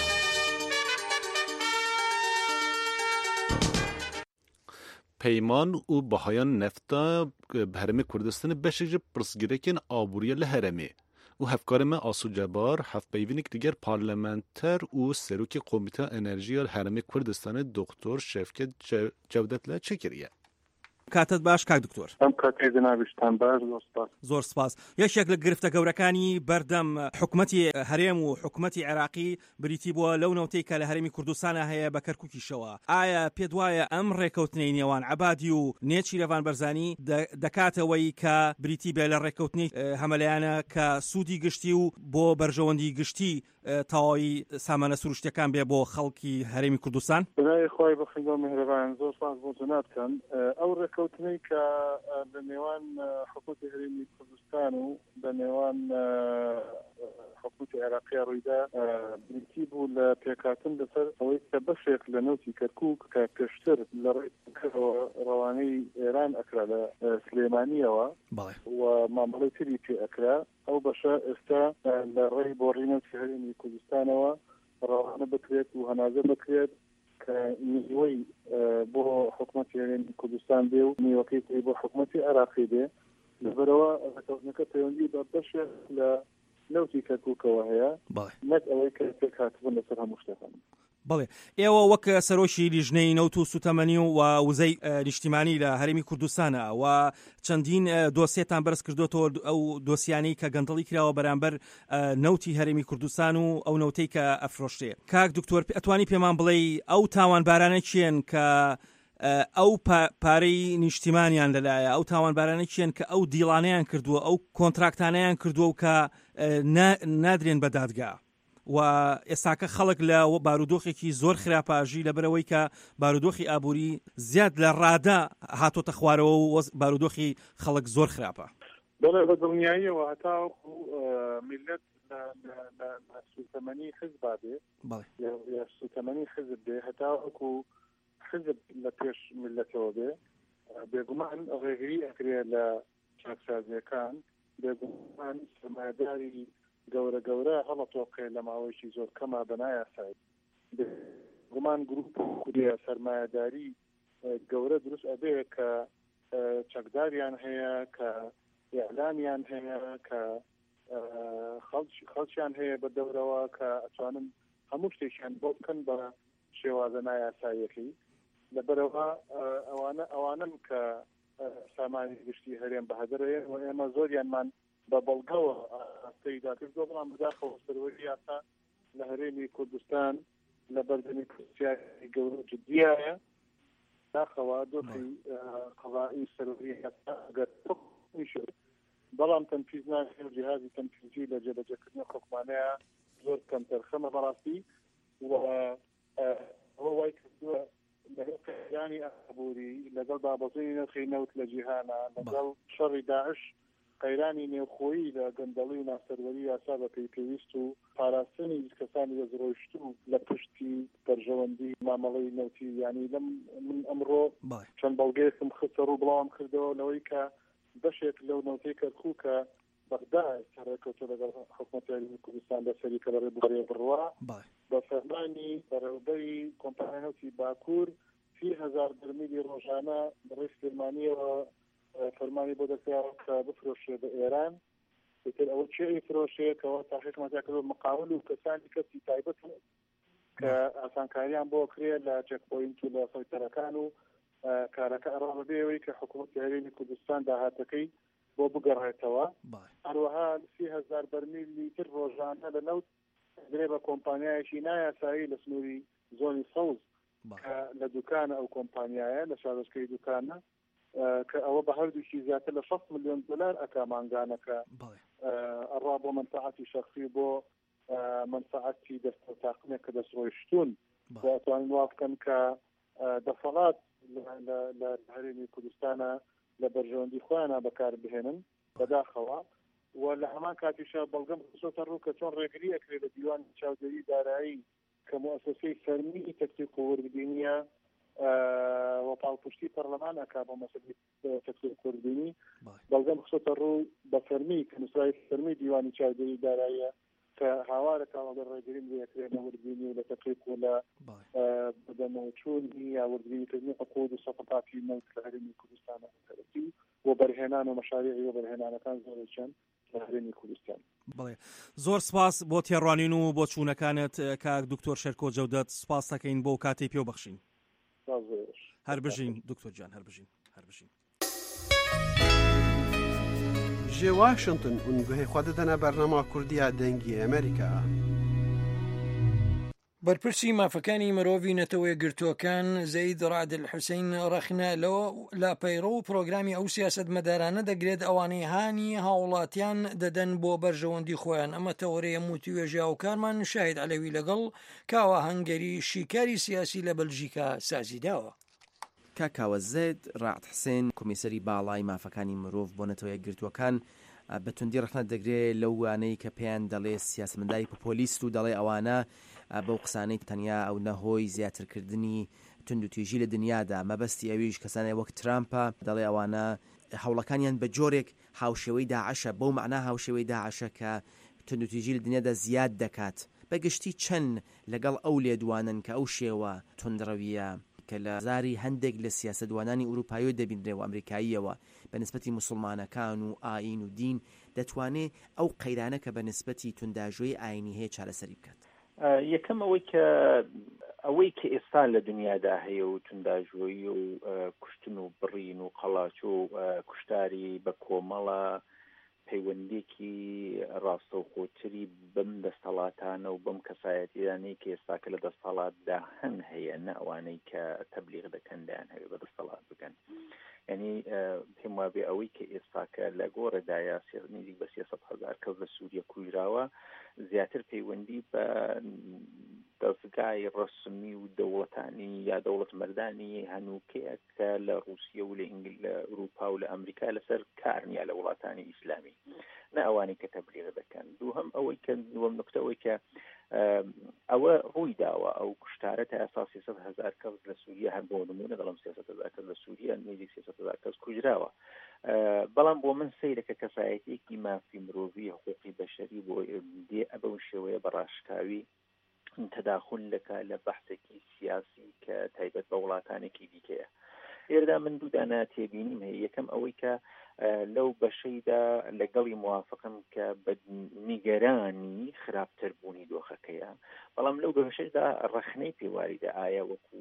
[SPEAKER 2] پیمان و بهایان نفتا هرم کردستان بشج پرسگیرکن آبوریه لهرمی و هفکارم آسو جبار هف پیوینک دیگر پارلمانتر و سروک کمیته انرژی هرم کردستان دکتر شفقت جودت چکریه.
[SPEAKER 11] کاتت باش کاک دکتۆر.
[SPEAKER 5] ئەم کاتێ جنابیشتان باش زۆر سپاس.
[SPEAKER 11] زۆر سپاس. یەکێک لە گرفتە گەورەکانی بەردەم حکومەتی هەرێم و حکومەتی عێراقی بریتی بووە لەو نەوتەی کە لە هەرێمی کوردستانە هەیە بە کەرکووکیشەوە. ئایا پێت وایە ئەم ڕێکەوتنەی نێوان عەبادی و نێچی رەڤان بەرزانی دەکاتەوەی کە بریتی بێ لە ڕێکەوتنەی هەمەلایانە کە سوودی گشتی و بۆ بەرژەوەندی گشتی تەواوی سامانە سروشتیەکان بێ بۆ خەڵکی هەرێمی کوردستان؟
[SPEAKER 5] بەناوی خۆی بەخێنگەڵ میهرەبان زۆر سپاس بۆ جەنابتان. ئەو ڕێکەوتنەی کە لە نێوان حکومەتی هەرێمی کوردستان و لە نێوان حکومەتی عێراقی ڕوویدا بریتی بوو لە پێکهاتن لەسەر ئەوەی کە بەشێک لە نەوتی کەرکووک کە پێشتر لە ڕێکردنەوە ڕەوانەی ئێران ئەکرا لە سلێمانیەوە و مامەڵەی تری پێ ئەکرا ئەو بەشە ئێستا لە ڕێی بۆڕینەوتی هەرێمی کوردستانەوە ڕەوانە بکرێت و هەنازە بکرێت کە نیوەی بۆ حکومەتی هەرێمی کوردستان بێ و نیوەکەی تری بۆ حکومەتی عێراقی بێ لەبەرەوە ڕێکەوتنەکە پەیوەندی بە بەشێک لە نەوتی کەرکووکەوە هەیە نەک ئەوەی کە پێکهاتبوون لەسەر هەموو شتەکان.
[SPEAKER 11] بەڵێ ئێوە وەک سەرۆکی لیژنەی نەوت و سوتەمەنی و وزەی نیشتیمانی لە هەرێمی کوردستانە و چەندین دۆسیێتان بەرز کردوەوە ئەو دۆسیانەی کە گەندەڵی کراوە بەرامبەر نەوتی هەرێمی کوردستان و ئەو نەوتەی کە ئەفرۆشتێ. کاک دکتۆر ئەتوانی پێمان بڵێ ئەو تاوانبارانە چیان کە ئەو پارەی نیشتیمانیان لەلایە ئەو تاوانبارانە چیان کە ئەو دیڵانەیان کردووە ئەو کۆنتراکتانەیان کردووە و کە نادرێن بە دادگا و ئێستاکە خەڵک لە بارودۆخێکی زۆر خراپاژی لەبەرەوەی کە بارودۆخی ئابووری زیاد لە ڕادا هاتۆتە خوارەوە و بارودۆخی خەڵک زۆر خراپە.
[SPEAKER 5] بەڵێ بە دڵنیاییەوە هەتاوەکو میلەت لە سوتەمەنی حزب بێ یا سوتەمەنی حزب بێ هەتاوەکو حزب لە پێش میلەتەوە بێ بێگومان ڕێگری ئەکرێ لە چاکسازیەکان بێگومان سرمایه‌داری گەورە گەورە هەڵەتۆقێ لە ماوەیەکی زۆر کەما بەنایاسایی گومان گروپ کوریە سەرمایه‌داری گەورە دروست ئەبێ کە چەکداریان هەیە کە ئیعلانیان هەیە کە خەڵکیان هەیە بە دەورەوە کە ئەتوانن هەموو شتێکیان بۆ بکەن بە شێوازە نایاساییەکەی لەبەرەوە ئەوانە ئەوانن کە سامانی گشتی هەرێم بەهەدەرەیە و ئێمە زۆریانمان بە بەڵگەوە ئاستەیدا کردووە بەڵام بەداخەوە سەروەری یاسا لە هەرێمی کوردستان لە بەردەمی پرسیاری گەورە جددیایە داخەوە دۆخی قەضایی سەروەری یاسا ئەگەر میشد بەڵام تەنفیز ناکرێت و جیهازی تەنفیزی لە جێبەجێکردنی حکومانەیە زۆر کەم تەرخەمە بەڕاستی و ئەوە وای کردووە لەگەڵ قەیرانی ئابووری لەگەڵ بابەزەی نرخی نەوت لە جیهانە لەگەڵ شەڕی داعش قەیرانی نێوخۆیی لە گەندەڵی و ناوسەروەری یاسا بە پێی پێویست و پاراستنی کەسانی دەستڕۆیشت و لە پشتی بەرژەوەندی مامەڵەی نەوتی یعنی لەم من ئەمڕۆ چەند بەڵگەیەکم خستە ڕوو بڵاوم کردەوە لەوەی کە بەشێک لەو نەوتەی کەرکوو کە بەغدا سەرکەوتە لەگەڵ حکوومەتی هەرێمی کوردستان بەسەری کە بەڕێ بڕێ بڕوا بە فەرمانی بەڕێوەبەری کۆمپانیای نەوتی باکوور سی هەزار بەرمیلی ڕۆژانە بەڕێ سلێمانیەوە فەرمانی بۆ دەکراوە کە بفرۆشێ بە ئێران بتر ئەوە چێ فرۆشەیەکەوە تاقیقمەتیا کردو مقاول و کەسانی کەسی تایبەت کە ئاسانکاریان بۆ کرێ لە چەکپۆینت و لە سەیتەرەکان و کارەکە ئەڕۆ بێەوەی کە حکوومەتی هەرێمی کوردستان داهاتەکەی بۆ بگەڕێتەوە هەروەها سی هەزار بەرمیل لیتر ڕۆژانە لە نەوت درێ بە کۆمپانیایەکی نایاسایی لە سنووری زۆنی سەوز کە لە دوکانە ئەو کۆمپانیایە لە شارۆچکەی دوکانە کە ئەوە بە هەردووشی زیاتر لە شەست ملیۆن دلار ئەکا مانگانەکە ئەڕوا بۆ منفعەتی شەخصی بۆ منفعەتی دەستە تاقمێک کە دەستڕۆیشتون بۆ ئەتوانین وا بکەن کە دەسەڵات لە هەرێمی کوردستانە لە بەرژەوەندی خۆیانە بەکار بهێنن بەداخەوە و لە هەمان کاتیشە بەڵگەم خصوصا ڕوو کە چۆن ڕێگری ئەکرێت لە دیوانی چاودێری دارایی کە مؤسسەی فەرمی تەکتیک و وەرگبینیە و پاڵپشتی پەرلەمان ئەکا بۆ مەسەلەی تەکتیک و وەرگبینی بەڵگەم خصوصا ڕوو بە فەرمی کە نووسراوی فەرمی دیوانی چاودێری داراییە کە هاوارە کاڵە ڕێگرین بەکرێت لە وەرگبینی و لە تەکتیک و لە بەدەمەوچوونی یا وەرگبینیکردنی حقوق و سەقەفاتی نەوت لە هەرێمی کوردستانە تەرەکی و بەرهێنان و مەشاریعی و بەرهێنانەکان زۆر چەند لە هەرێمی کوردستان.
[SPEAKER 11] بڵێ زۆر سپاس بۆ تێڕوانین و بۆ چوونەکانت کاک دکتۆر شێرکۆ جەودەت سپاس دەکەین بۆ کاتی پێ بەخشین.
[SPEAKER 2] هەر بژین دکتۆر جان هەر بژین هەر بژین.
[SPEAKER 1] ji Washington û guhê xwe didine bernama Kurdiya dengî Amerîka.
[SPEAKER 3] بەرپرسی مافەکانی مرۆڤی نەتەوەی گرتووەکان زەید ڕادل حوسین ڕەخنە لەوە لا پەیڕۆ و پرۆگرامی ئەو سیاسەت مەدارانە دەگرێت ئەوانەی هانی هاوڵاتیان دەدەن بۆ بەرژەوەندی خۆیان ئەمە تەوەرەیە موتی وێژیا و کارمان شاهید عەلەوی لەگەڵ کاوە هەنگەری شیکاری سیاسی لە بەلژیکا سازیداوە.
[SPEAKER 12] کاکاوە زێد ڕاد حسێن کۆمیسەری باڵای مافەکانی مرۆڤ بۆ نەتەوەیە گرتووەکان بەتوندی ڕخنە دەگرێت لەو وانەی کە پێیان دەڵێ سیاسەتمەداری پۆلیس و دەڵێ ئەوانە بەو قسانەی تەنیا ئەو نەهۆی زیاترکردنی تند و توێژی لە دنیادا مەبەستی ئەویش کەسانێک وەک ترامپە دەڵێ ئەوانە هەوڵەکانیان بە جۆرێک هاوشێوەی داعشە بەو مەعنا هاوشێوەی داعشە کە تند و توێژی لە دنیادا زیاد دەکات بەگشتی چەند لەگەڵ ئەو لێدوانن کە ئەو شێوە تندڕەویە کە لە زاری هەندێک لە سیاسەتوانانی ئوروپایی دەبینرێ و ئەمریکاییەوە بە نسبەتی موسڵمانەکان و ئاین و دین دەتوانێت ئەو قەیرانە کە بە نسبەتی تونداژۆی ئاینی هەیە چارەسەری بکات.
[SPEAKER 13] یەکەم ئەوەی کە ئەوەی کە ئێستا لە دنیادا هەیە و تونداژۆیی و کوشتن و بڕین و قەڵاچ و کوشتاری بە کۆمەڵە پەیوەندێکی ڕاستەوخۆتری بەم دەستەڵاتانە و بەم کەسایەتیانەی کە ئێستا کە لە دەستەڵاتدا هەن هەیە نە ئەوانەی کە تەبلیغ دەکەندیان هەیە بە دەستەڵات بکەن. یعنی پێم وابێ ئەوەی کە ئێستاکە لە گۆڕێدایە نزیک بە سێسەد هەزار کەس لە سووریا کوژراوە زیاتر پەیوەندی بە دەستگای ڕسمی و دەوڵەتانی یا دەوڵەت مەردانی هەنووکەیە کە لە رووسیا و لە ئینگل لە ئەوروپا و لە ئەمریکا لەسەر کارنیا لە وڵاتانی ئیسلامی نە ئەوانی کە تەبلیغ دەکەن. دووهەم ئەوەی کە دووەم نکتەوەی کە ئەوە ڕووی داوە ئەو کوشتارە تا ئێستا سێسەد هەزار کەس لە سووریا هەر بۆ نمونە دەڵام سێسەد هەزار کەس لە سووریا نزیک سێسەد هەزار کەس کوژراوە. بەڵام بۆ من سەیرەکە کەسایەتێکی مافی مرۆڤی حقوقی بەشەری بۆ دێ ئەبەو شێوەیە بەڕاشکاوی تەداخل دەکا لە بەحثێکی سیاسی کە تایبەت بە وڵاتانێکی دیکەیە. ئێردا من دوو دانە تێبینیم هەیە. یەکەم ئەوەی کە لەو بەشەیدا لەگەڵی موافقم کە بە نیگەرانی خراپتربوونی دۆخەکەیە، بەڵام لەو بەشەیدا ڕەخنەی پێواریدا ئایا وەکو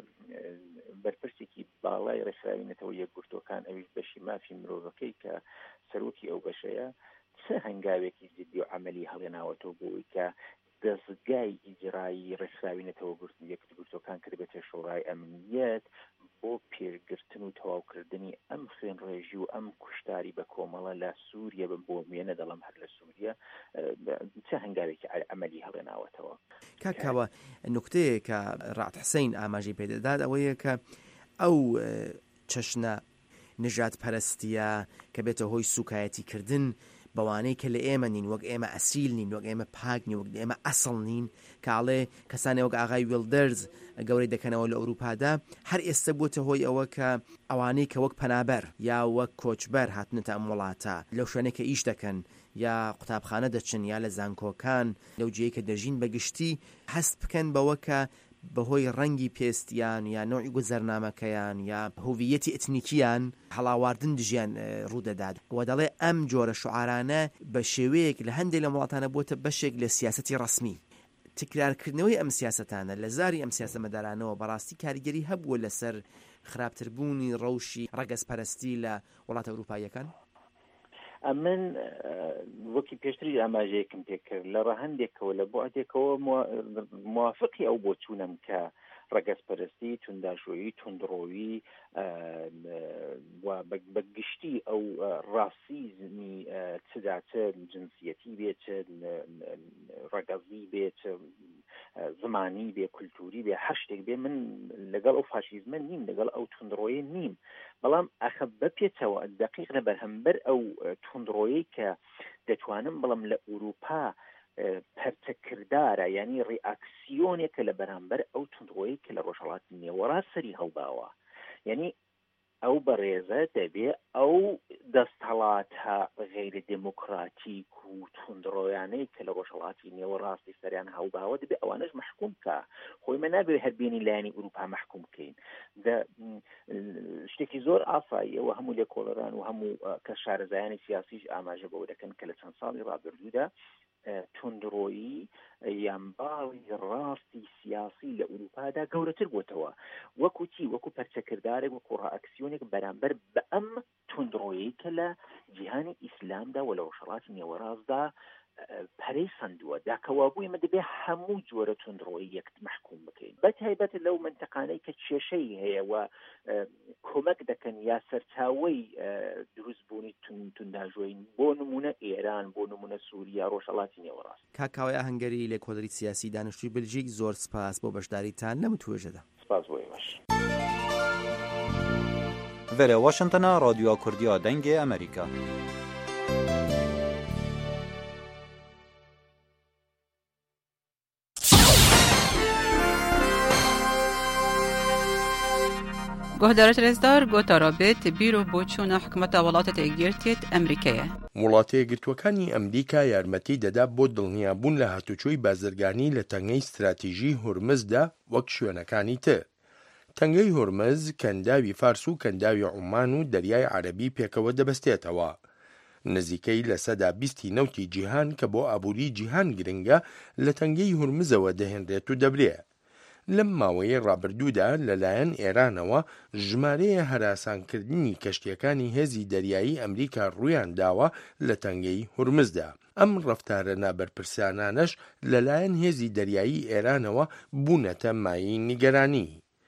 [SPEAKER 13] بەرپرسێکی باڵای ڕێکخراوی نەتەوەی یەکگرتووەکان ئەویش بەشی مافی مرۆڤەکەی کە سەرۆکی ئەو بەشەیە چه هەنگاوێکی جدی و عەمەلی هەڵێناوەتەوە بۆی کە دەستگای ئیجرایی ڕێکخراوی نەتەوە یەکگرتووەکان کردبێتە شۆڕای ئەمنیەت بۆ پێرگە دەستگرتن و تەواوکردنی ئەم خوێن ڕێژی و ئەم کوشتاری بە کۆمەڵە لە سووریا بۆ وێنە دەڵم هەر لە سووریا چه هەنگاوێکی ئەمەلی هەڵێناوەتەوە.
[SPEAKER 12] کاکاوە نوکتەیە کە ڕات حسەین ئاماژەی پێدەدات ئەوەیە کە ئەو چەشنە نژاد پەرستیە کە بێتە هۆی سوکایەتیکردن بەوانەی کە لە ئێمە نین، وەک ئێمە ئەسیل نین، وەک ئێمە پاک نین، وەک ئێمە ئەسڵ نین، کاڵێ کەسانی وەک ئاغای ویلدەرز گەورەی دەکەنەوە لە ئەوروپادا هەر ئێستا بووتە هۆی ئەوە کە ئەوانەی کە وەک پەنابەر یا وەک کۆچبەر هاتنتە ئەم وڵاتە لەو شوێنێک کە ئیش دەکەن یا قوتابخانە دەچن یا لە زانکۆکان لەو جێی کە دەژین بەگشتی هەست بکەن بەوە کە بەهۆی ڕەنگی پێستیان یا نوعی گوزەرنامەکەیان یا هویەتی ئەتنیکیان هەڵاواردن دژیان ڕوودەدات و دەڵێ ئەم جۆرە شعارانە بە شێوەیەک لە هەندێک لە وڵاتانە بووتە بەشێک لە سیاسەتی ڕەسمی. تکرارکردنەوەی ئەم سیاسەتانە لە زاری ئەم سیاسەمەدارانەوە بەڕاستی کاریگەری هەبووە لەسەر خراپتربوونی ڕەوشی ڕەگەزپەرستی لە وڵاتە ئەوروپاییەکان؟
[SPEAKER 13] ئەمن وەکی پێشتری ئاماژەیەکم پێکرد لە ڕەهەندێکەوە لە بۆعاتێکەوە موافقی ئەو بۆ چوونم کە ڕەگەزپەرستی، تونداشۆیی، توندڕۆوی و بەگشتی ئەو ڕاسیزمی چدا چ جنسیەتی بێت، چ ڕەگەزی بێت، زمانی بێ، کولتوری بێ، هەر شتێک بێ، من لەگەڵ ئەو فاشیزمە نیم، لەگەڵ ئەو توندڕۆیە نیم. بەڵام ئەخە بەپێچەوە دقیق لە بەرهەمبەر ئەو توندڕۆیی کە دەتوانم بڵم لە ئوروپا پەرچەکردارە، یعنی ڕیئاکسیۆنێکە لە بەرامبەر ئەو توندڕۆیی کە لە ڕۆژهەڵاتی نێوەڕاست سەری هەڵداوە. یعنی ئەو بەڕێزە دەبێ ئەو دەستهەڵاتە غیری دموکراتیک و توندڕۆیانەی کە لە ڕۆژهەڵاتی نێوەڕاستی سەریان هەڵداوە دەبێ ئەوانەش محکوم کە خۆی مە نابێ هەربێنی لایەنی ئوروپا محکوم بکەین. شتێکی زۆر ئاساییەوە هەموو لێکۆڵەران و هەموو کە شارەزایانی سیاسیش ئاماژە بەوە دەکەن کە لە چەند ساڵی ڕابردوودا توندڕۆیی یان باڵی ڕاستی سیاسی لە ئوروپادا گەورەتر بووتەوە، وەکو چی؟ وەکو پەرچەکردارێک، وەکو ڕائەکسیۆنێک بەرامبەر بە ئەم توندڕۆیی کە لە جیهانی ئیسلامدا و لە ڕۆژهەڵاتی نێوەڕاستدا پەرەی سندووە. داکەوابوو ئێمە دەبێ هەموو جۆرە توندڕۆیی یەکت محکوم بکەین، بەتایبەت لەو منتەقانەی کە کێشەی هەیە و کۆمەک دەکەن یا سەرچاوەی دروستبوونی تونداژۆین، بۆ نمونە ئێران، بۆ نمونە سووریا، ڕۆژهەڵاتی نێوەڕاست.
[SPEAKER 12] کاکاوی ئاهەنگەری لە کۆدەری سیاسی دانیشتووی بلژیک، زۆر سپاس بۆ بەشداریتان لەم توێژەدا.
[SPEAKER 13] سپاس بۆ ئێوەش.
[SPEAKER 7] Vere Washingtona, Radyoya Kurdiya Dengê Amerîka.
[SPEAKER 14] گهدارت رزدار گوتا رابط بیرو بۆچوونە حکومەتە وڵاتە تێگیرتێت ئەمریکایە.
[SPEAKER 15] وڵاتە یەکگرتووەکانی ئەمریکا یارمەتی دەدا بۆ دڵنیابوون لە هاتوچۆی بازرگانی لە تەنگەی استراتیژی هورمزدا وەک شوێنەکانی تر. تەنگەی هورمز کەنداوی فارس و کەنداوی عومان و دەریای عەرەبی پێکەوە دەبەستێتەوە. نزیکەی لە سەدا بیستی نەوتی جیهان کە بۆ ئابووری جیهان گرنگە لە تەنگەی هورمزەوە دەهێنرێت و دەبرێ. لەم ماوەیە ڕابردوودا لەلایەن ئێرانەوە ژمارەیە هەراسانکردنی کەشتیەکانی هێزی دەریایی ئەمریکا ڕوویان داوە لە تەنگەی هورمزدا. ئەم ڕەفتارە نابەرپرسانانەش لەلایەن هێزی دەریایی ئێرانەوە بوونەتە مایەی نیگەرانی.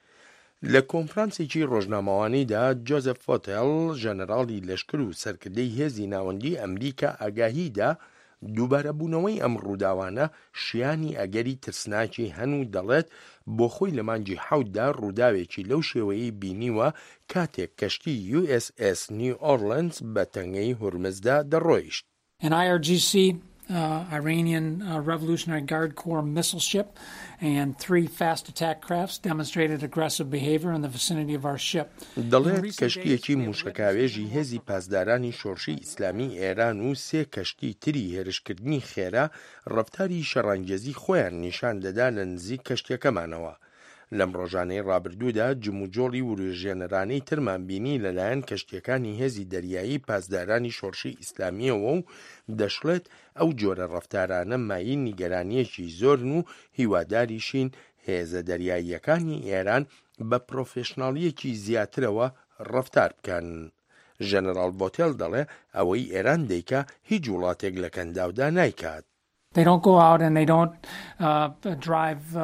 [SPEAKER 15] لە کۆنفرانسێکی ڕۆژنامەوانیدا جۆزف فۆتێل ژەنەراڵی لەشکر و سەرکردەی هێزی ناوەندی ئەمریکا ئاگاهیدا دووبارەبوونەوەی ئەم ڕووداوانە شیانی ئەگەری ترسناکی هەن و دەڵێت بۆ خۆی لە مانگی حەوتدا ڕووداوێکی لەو شێوەیەی بینیوە کاتێک کەشتی یو ئێس ئێس نیو ئۆرلندز بە تەنگەی هورمزدا دەڕۆیشت.
[SPEAKER 16] An I R G C uh, Iranian uh, Revolutionary Guard Corps missile ship and three fast attack crafts demonstrated aggressive behavior in the vicinity of our ship.
[SPEAKER 15] دەڵێت کەشتیەکی موشکاوێژی هێزی پاسدارانی شۆرشی ئیسلامی ئێران و سێ کەشتی تری هێرشکردنی خێرا ڕەفتاری شەڕانگێزی خۆیان نیشان دەدا لە نزیک کەشتیەکەمانەوە. لەم ڕۆژانەی ڕابردوودا جموجۆڵی وروژێنەرانەی ترمان بینی لەلایەن کەشتیەکانی هێزی دەریایی پاسدارانی شۆرشی ئیسلامیەوە و دەشڵێت ئەو جۆرە ڕەفتارانە مایەی نیگەرانیەکی زۆرن و هیواداریشین هێزە دەریاییەکانی ئێران بە پرۆفێشناڵیەکی زیاترەوە ڕەفتار بکەن. ژەنەراڵ بۆتێل دەڵێ ئەوەی ئێران دەیکا هیچ وڵاتێک لە کەنداودا نایکات.
[SPEAKER 16] They don't go out and they don't uh, drive uh,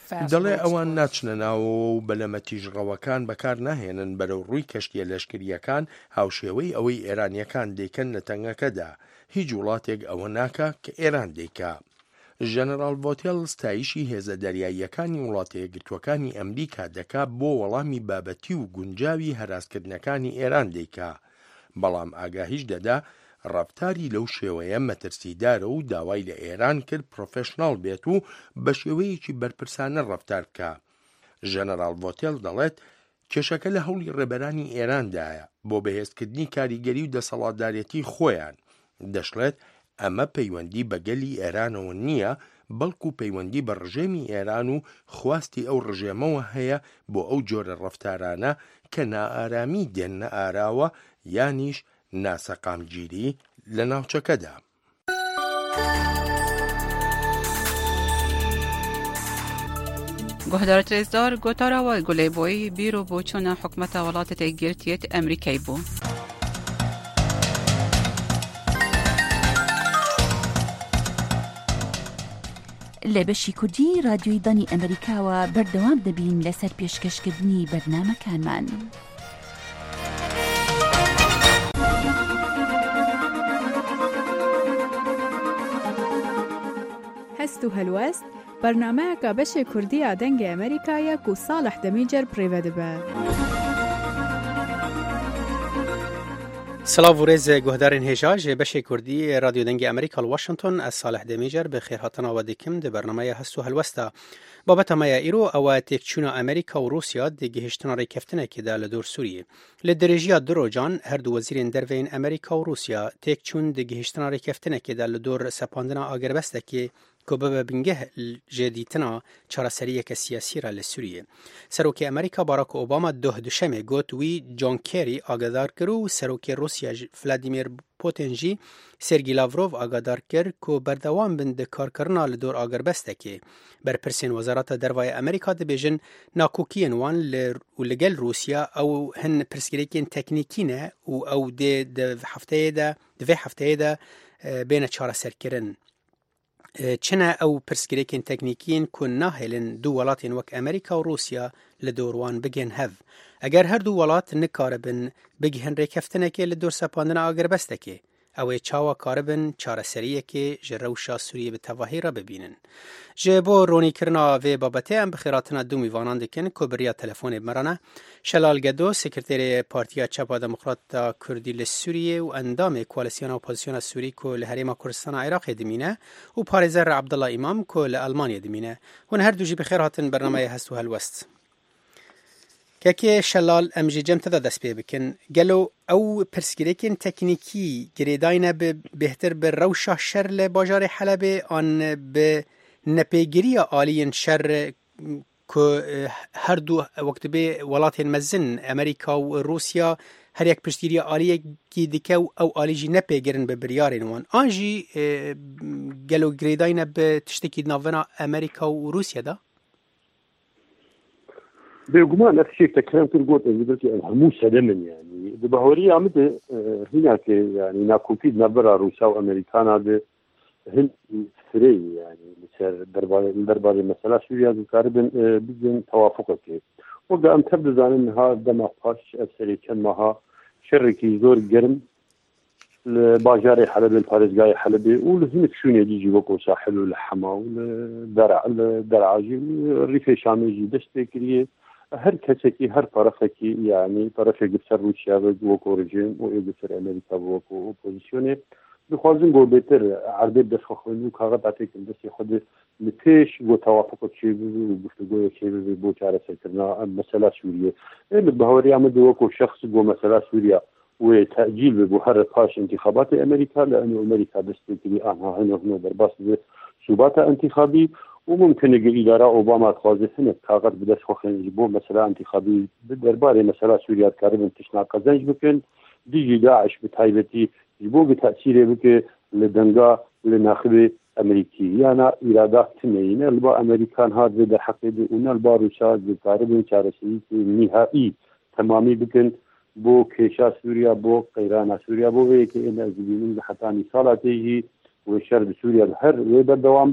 [SPEAKER 15] دەڵێ ئەوان ناچنە ناوە و بەلەمە تیژڕەوەکان بەکار ناهێنن بەرەو ڕووی کەشتیە لەشکریەکان هاوشێوەی ئەوەی ئێرانیەکان دەیکەن لە تەنگەکەدا هیچ وڵاتێک ئەوە ناکە کە ئێران دەیکا. ژەنەرال ڤۆتێڵ ستایشی هێزە دەریاییەکانی وڵاتە یەکگرتووەکانی ئەمریکا دەکا بۆ وەڵامی بابەتی و گونجاوی هەراسکردنەکانی ئێران دەیکا، بەڵام ئاگاهیش دەدا ڕەفتاری لەو شێوەیە مەترسیدارە و داوای لە ئێران کرد پرۆفێشناڵ بێت و بە شێوەیەکی بەرپرسانە ڕەفتار بکە. ژەنەرال ڤۆتێڵ دەڵێت کێشەکە لە هەوڵی ڕێبەرانی ئێراندایە بۆ بەهێزکردنی کاریگەری و دەسەڵاتدارەتی خۆیان. دەشڵێت ئەمە پەیوەندی بەگەلی ئێرانەوە نییە، بەڵکو پەیوەندی بە ڕژێمی ئێران و خواستی ئەو ڕژێمەوە هەیە بۆ ئەو جۆرە ڕەفتارانە کە نائارامی دێنە ئاراوە یانیش ناسەقامگیری لە ناوچەکەدا.
[SPEAKER 14] گۆهدار ترێزدار گۆتاراوە گولێبۆی بیرۆ بۆ چۆنە حکومەتە وڵاتە تێگرتیێت ئەمریکای بوو.
[SPEAKER 17] لە بەشی کوردی رادیۆی دانی ئەمریکاوە بەردەوام دەبین لەسەر پێشکەشکردنی بەرنامەکانمان.
[SPEAKER 6] هەست و هەلوەست بەرنامەیەکە بەشی کوردی ئادەنگی ئەمریکایە و ساڵح دەمیجەر پڕێوە دەبە.
[SPEAKER 18] سلااو و ڕێز گوهدارên هێژا ji beşê Kurdî radyo dengê Amerîka li Washington ez Salih Demîcer bi xêrhatina we dikim di bernameya hest û helwesta. Babeta me ya îro ew têkçûna Amerîka û Rûsya dê gihîştina rêkeftinekê de li dor Sûriyê. Li dirêjiya du rojan her du wezîrên derveyên Amerîka û Rûsya têkçûn di gihîştina rêkeftinekê de li dor sepandina agerbestekê ku bibe bingeh jê dîtina çareseriyeke siyasî re li Sûriyê. Serokê Amerîka Barack Obama duh duşemê got wî John Kerry agadar kir û serokê Rûsya Vladimir Putin jî Sergey Lavrov agadar kir ku berdewam bin di karkirina li dor agerbestekê. Berpirsên Wezarata Dervaya Amerîka dibêjin nakokiyên wan û li gel Rûsya ew hin pirsgirêkên teknîkî ne û ew dê di hefteyê de di vê hefteyê de bêne çareserkirin. Çine ew pirsgirêkên teknîkîn ku nahêlin du welatên wek Amerîka û Rûsya li dor wan bigên hev. Eger her du welat nikaribin bigihin rêkeftinekê li dor sepandina agerbestekê, ew ê çawa karibin çareseriyekê ji rewşa Sûriyê bi tevahî re bibînin. Ji bo ronîkirina vê babetê em bi xêratina du mîvanan dikin ku biriya telefonê me. Şelal Gedo, sekreterê Partiya Çapa Demokrata Kurdî li Sûriyê û endamê koalisyona opozisyona Sûrî ku li Herêma Kurdistana Iraqê dimîne û parêzer Abdullah İmam ku li Almanyê dimîne. Hûn her du jî bi xêr hatin bernameyê hest û helwest. Kekê Şelal em jî cem te de dest pê bikin. Gelo ew pirsgirêkên teknîkî girêdayîne bi bêhtir bi rewşa şer li bajarê Helebê an bi nepêgiriya aliyên şer ku her du wektibê welatên mezin Amerîka û Rûsya her yek piştgiriya aliyekî dike û ew alî jî nepêgirin bi biryarên wan. An jî gelo girêdayîne bi tiştekî navbera Amerîka û Rûsyada?
[SPEAKER 19] بێگومان ئەف شێک تەکرام کرد گوت ئەویدەتی هەموو سەدەمن یعنی بەهۆری ئامدە هیناکێ ینی ناکۆپید نەبەرا ڕووسا و ئەمریکانا بێ هەند فرەی ینی لەسەر دەربارەی مەسەلا سووریا دووکاربن بگەن تەوافقەکێ وەگە ئەم تەر دەزانن ها دەما پاش ئەفسەری چەند مەها شەڕێکی زۆر گەرم لە باژارێ حەلەبێ پارێزگای حەلەبێ و لە هەندێک شوێنێ دیجی وەکو ساحل و لە حەما و لە دەرعاژی ڕیفێ شامێژی دەست پێ کردیە هەر کەسێکی هەر پەرەفێکی یعنی پەرەفێکی سەر رووسیا وەکو ڕژیم و ئێگە سەر ئەمریکا وەکو ئۆپۆزیسیۆنێ دخوازم بۆ بێتر عەردێ دەستخۆخوێن و کاغەت ئاتێکم دەستی خود لە پێش بۆ تەوافق چێ ببێ و گفتوگۆیە چێ ببێ بۆ چارەسەرکردنا مەسەلا سووریە ئێمە بەهۆری ئەمە وەکو شەخص بۆ مەسەلا سووریا و تأجیل ببو هر پاش انتخابات امریکا لانه امریکا دستگیری آنها هنوز نو برباس به ثبات انتخابی و ممکنه که اداره اوباما خوازه هنه کاغذ به دست خوخنج بو مثلا انتخابی درباره مثلا سوریه کاربن تشنا قزنج بکن دیجی داعش به تایبتی بو به تاثیر بک لدنگا لناخب امریکی یعنی ارادات تنین البا امریکان ها در حقیقت اون البا روسا کاربن چارەسەری نهایی تمامی بکن بۆ کێشا سووریا بۆ قەیرانە سووریا بۆ وەیەکە ئێمە ئەزبینین لە حەتانی ساڵاتێژی و شەر سووریا هەر وێ بەردەوام بێ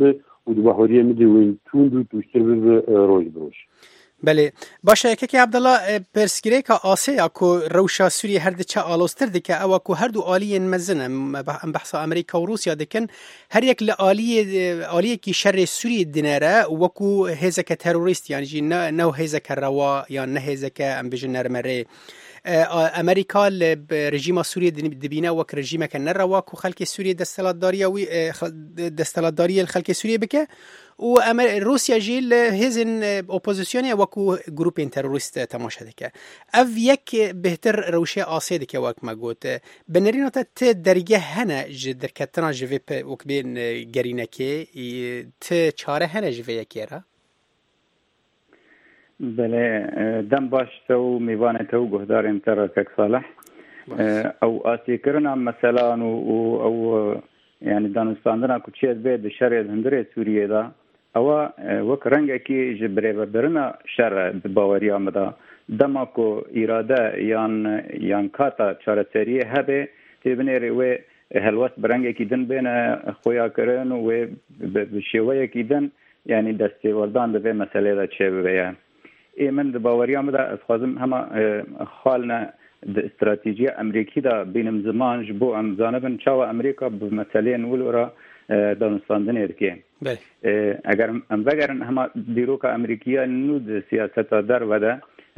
[SPEAKER 19] و دبهوریه مدی وین توند و توشتر به روش بروش
[SPEAKER 18] بله باشه که که عبدالله پرسگیره که آسیا کو روشا سوریه هر دچه آلوستر دکه او کو هر دو آلی مزنه ام بحث امریکا و روسیا دکن هر یک لآلی آلی کی شر سوریه دیناره و کو هزک تروریست یعنی جی نه نه هزک روا یا نه هزک ام بجن نرمره امریکا رژیم سوریه دبینه وک رژیم که نروا کو خلک سوریه دستلاتداری و دستلاتداری خلک سوریه بکه و روسیا جیل هزن اپوزیسیونی وکو گروپ تروریست تماشا دکه او یک بهتر روشه آسیه دکه وک ما گوت بنرینو تا درگه هنه در کتنا جوی وک بین گرینه که تا چاره هنه جوی یکی را
[SPEAKER 20] بله دم باش تو میوانه تو گهدار امتر کک صالح او آسی کرنا مثلا او يعني دانستاندنا كوتشيت بيد شر هندري سوريا دا او وك رنگكي جبري برنا شر باوريا مدا دماكو اراده يان يان كاتا چارسري هبه تبنيري و هلوس برنگكي دن بين خويا كرن و بشويه كيدن يعني دستي وردان به مساله دا چه بيا اي من باوريا مدا خازم هما خالنا استراتیجی امریکی دا بینم زمان جبو ام زانبن چاو امریکا بمثالین ولورا دانستاندن ارکه اگر ام بگرن هما دیروکا امریکیا نود سیاستا در ودا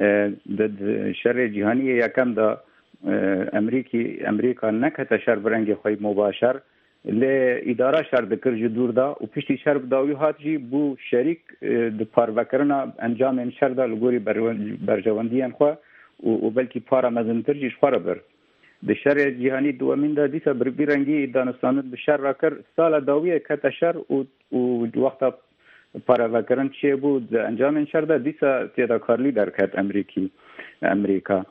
[SPEAKER 20] د شر جهانی یکم دا امریکی امریکا نکت شر برنگ خوی مباشر ل اداره شر دکر جدور دا و پشتی شر بداوی هات جی بو شریک د پاروکرنا انجام شر دا لګوري برجواندیان خو و بلکې پارا مزنتر جیش خورا بر د شر جهانی دوامین دا دیسا بربیرنگی دانستاند بشر را کر سال داویه کت شر و وقتا پارا وکرن چه بود انجام شر دا دیسا تیدا کارلی در کت امریکی امریکا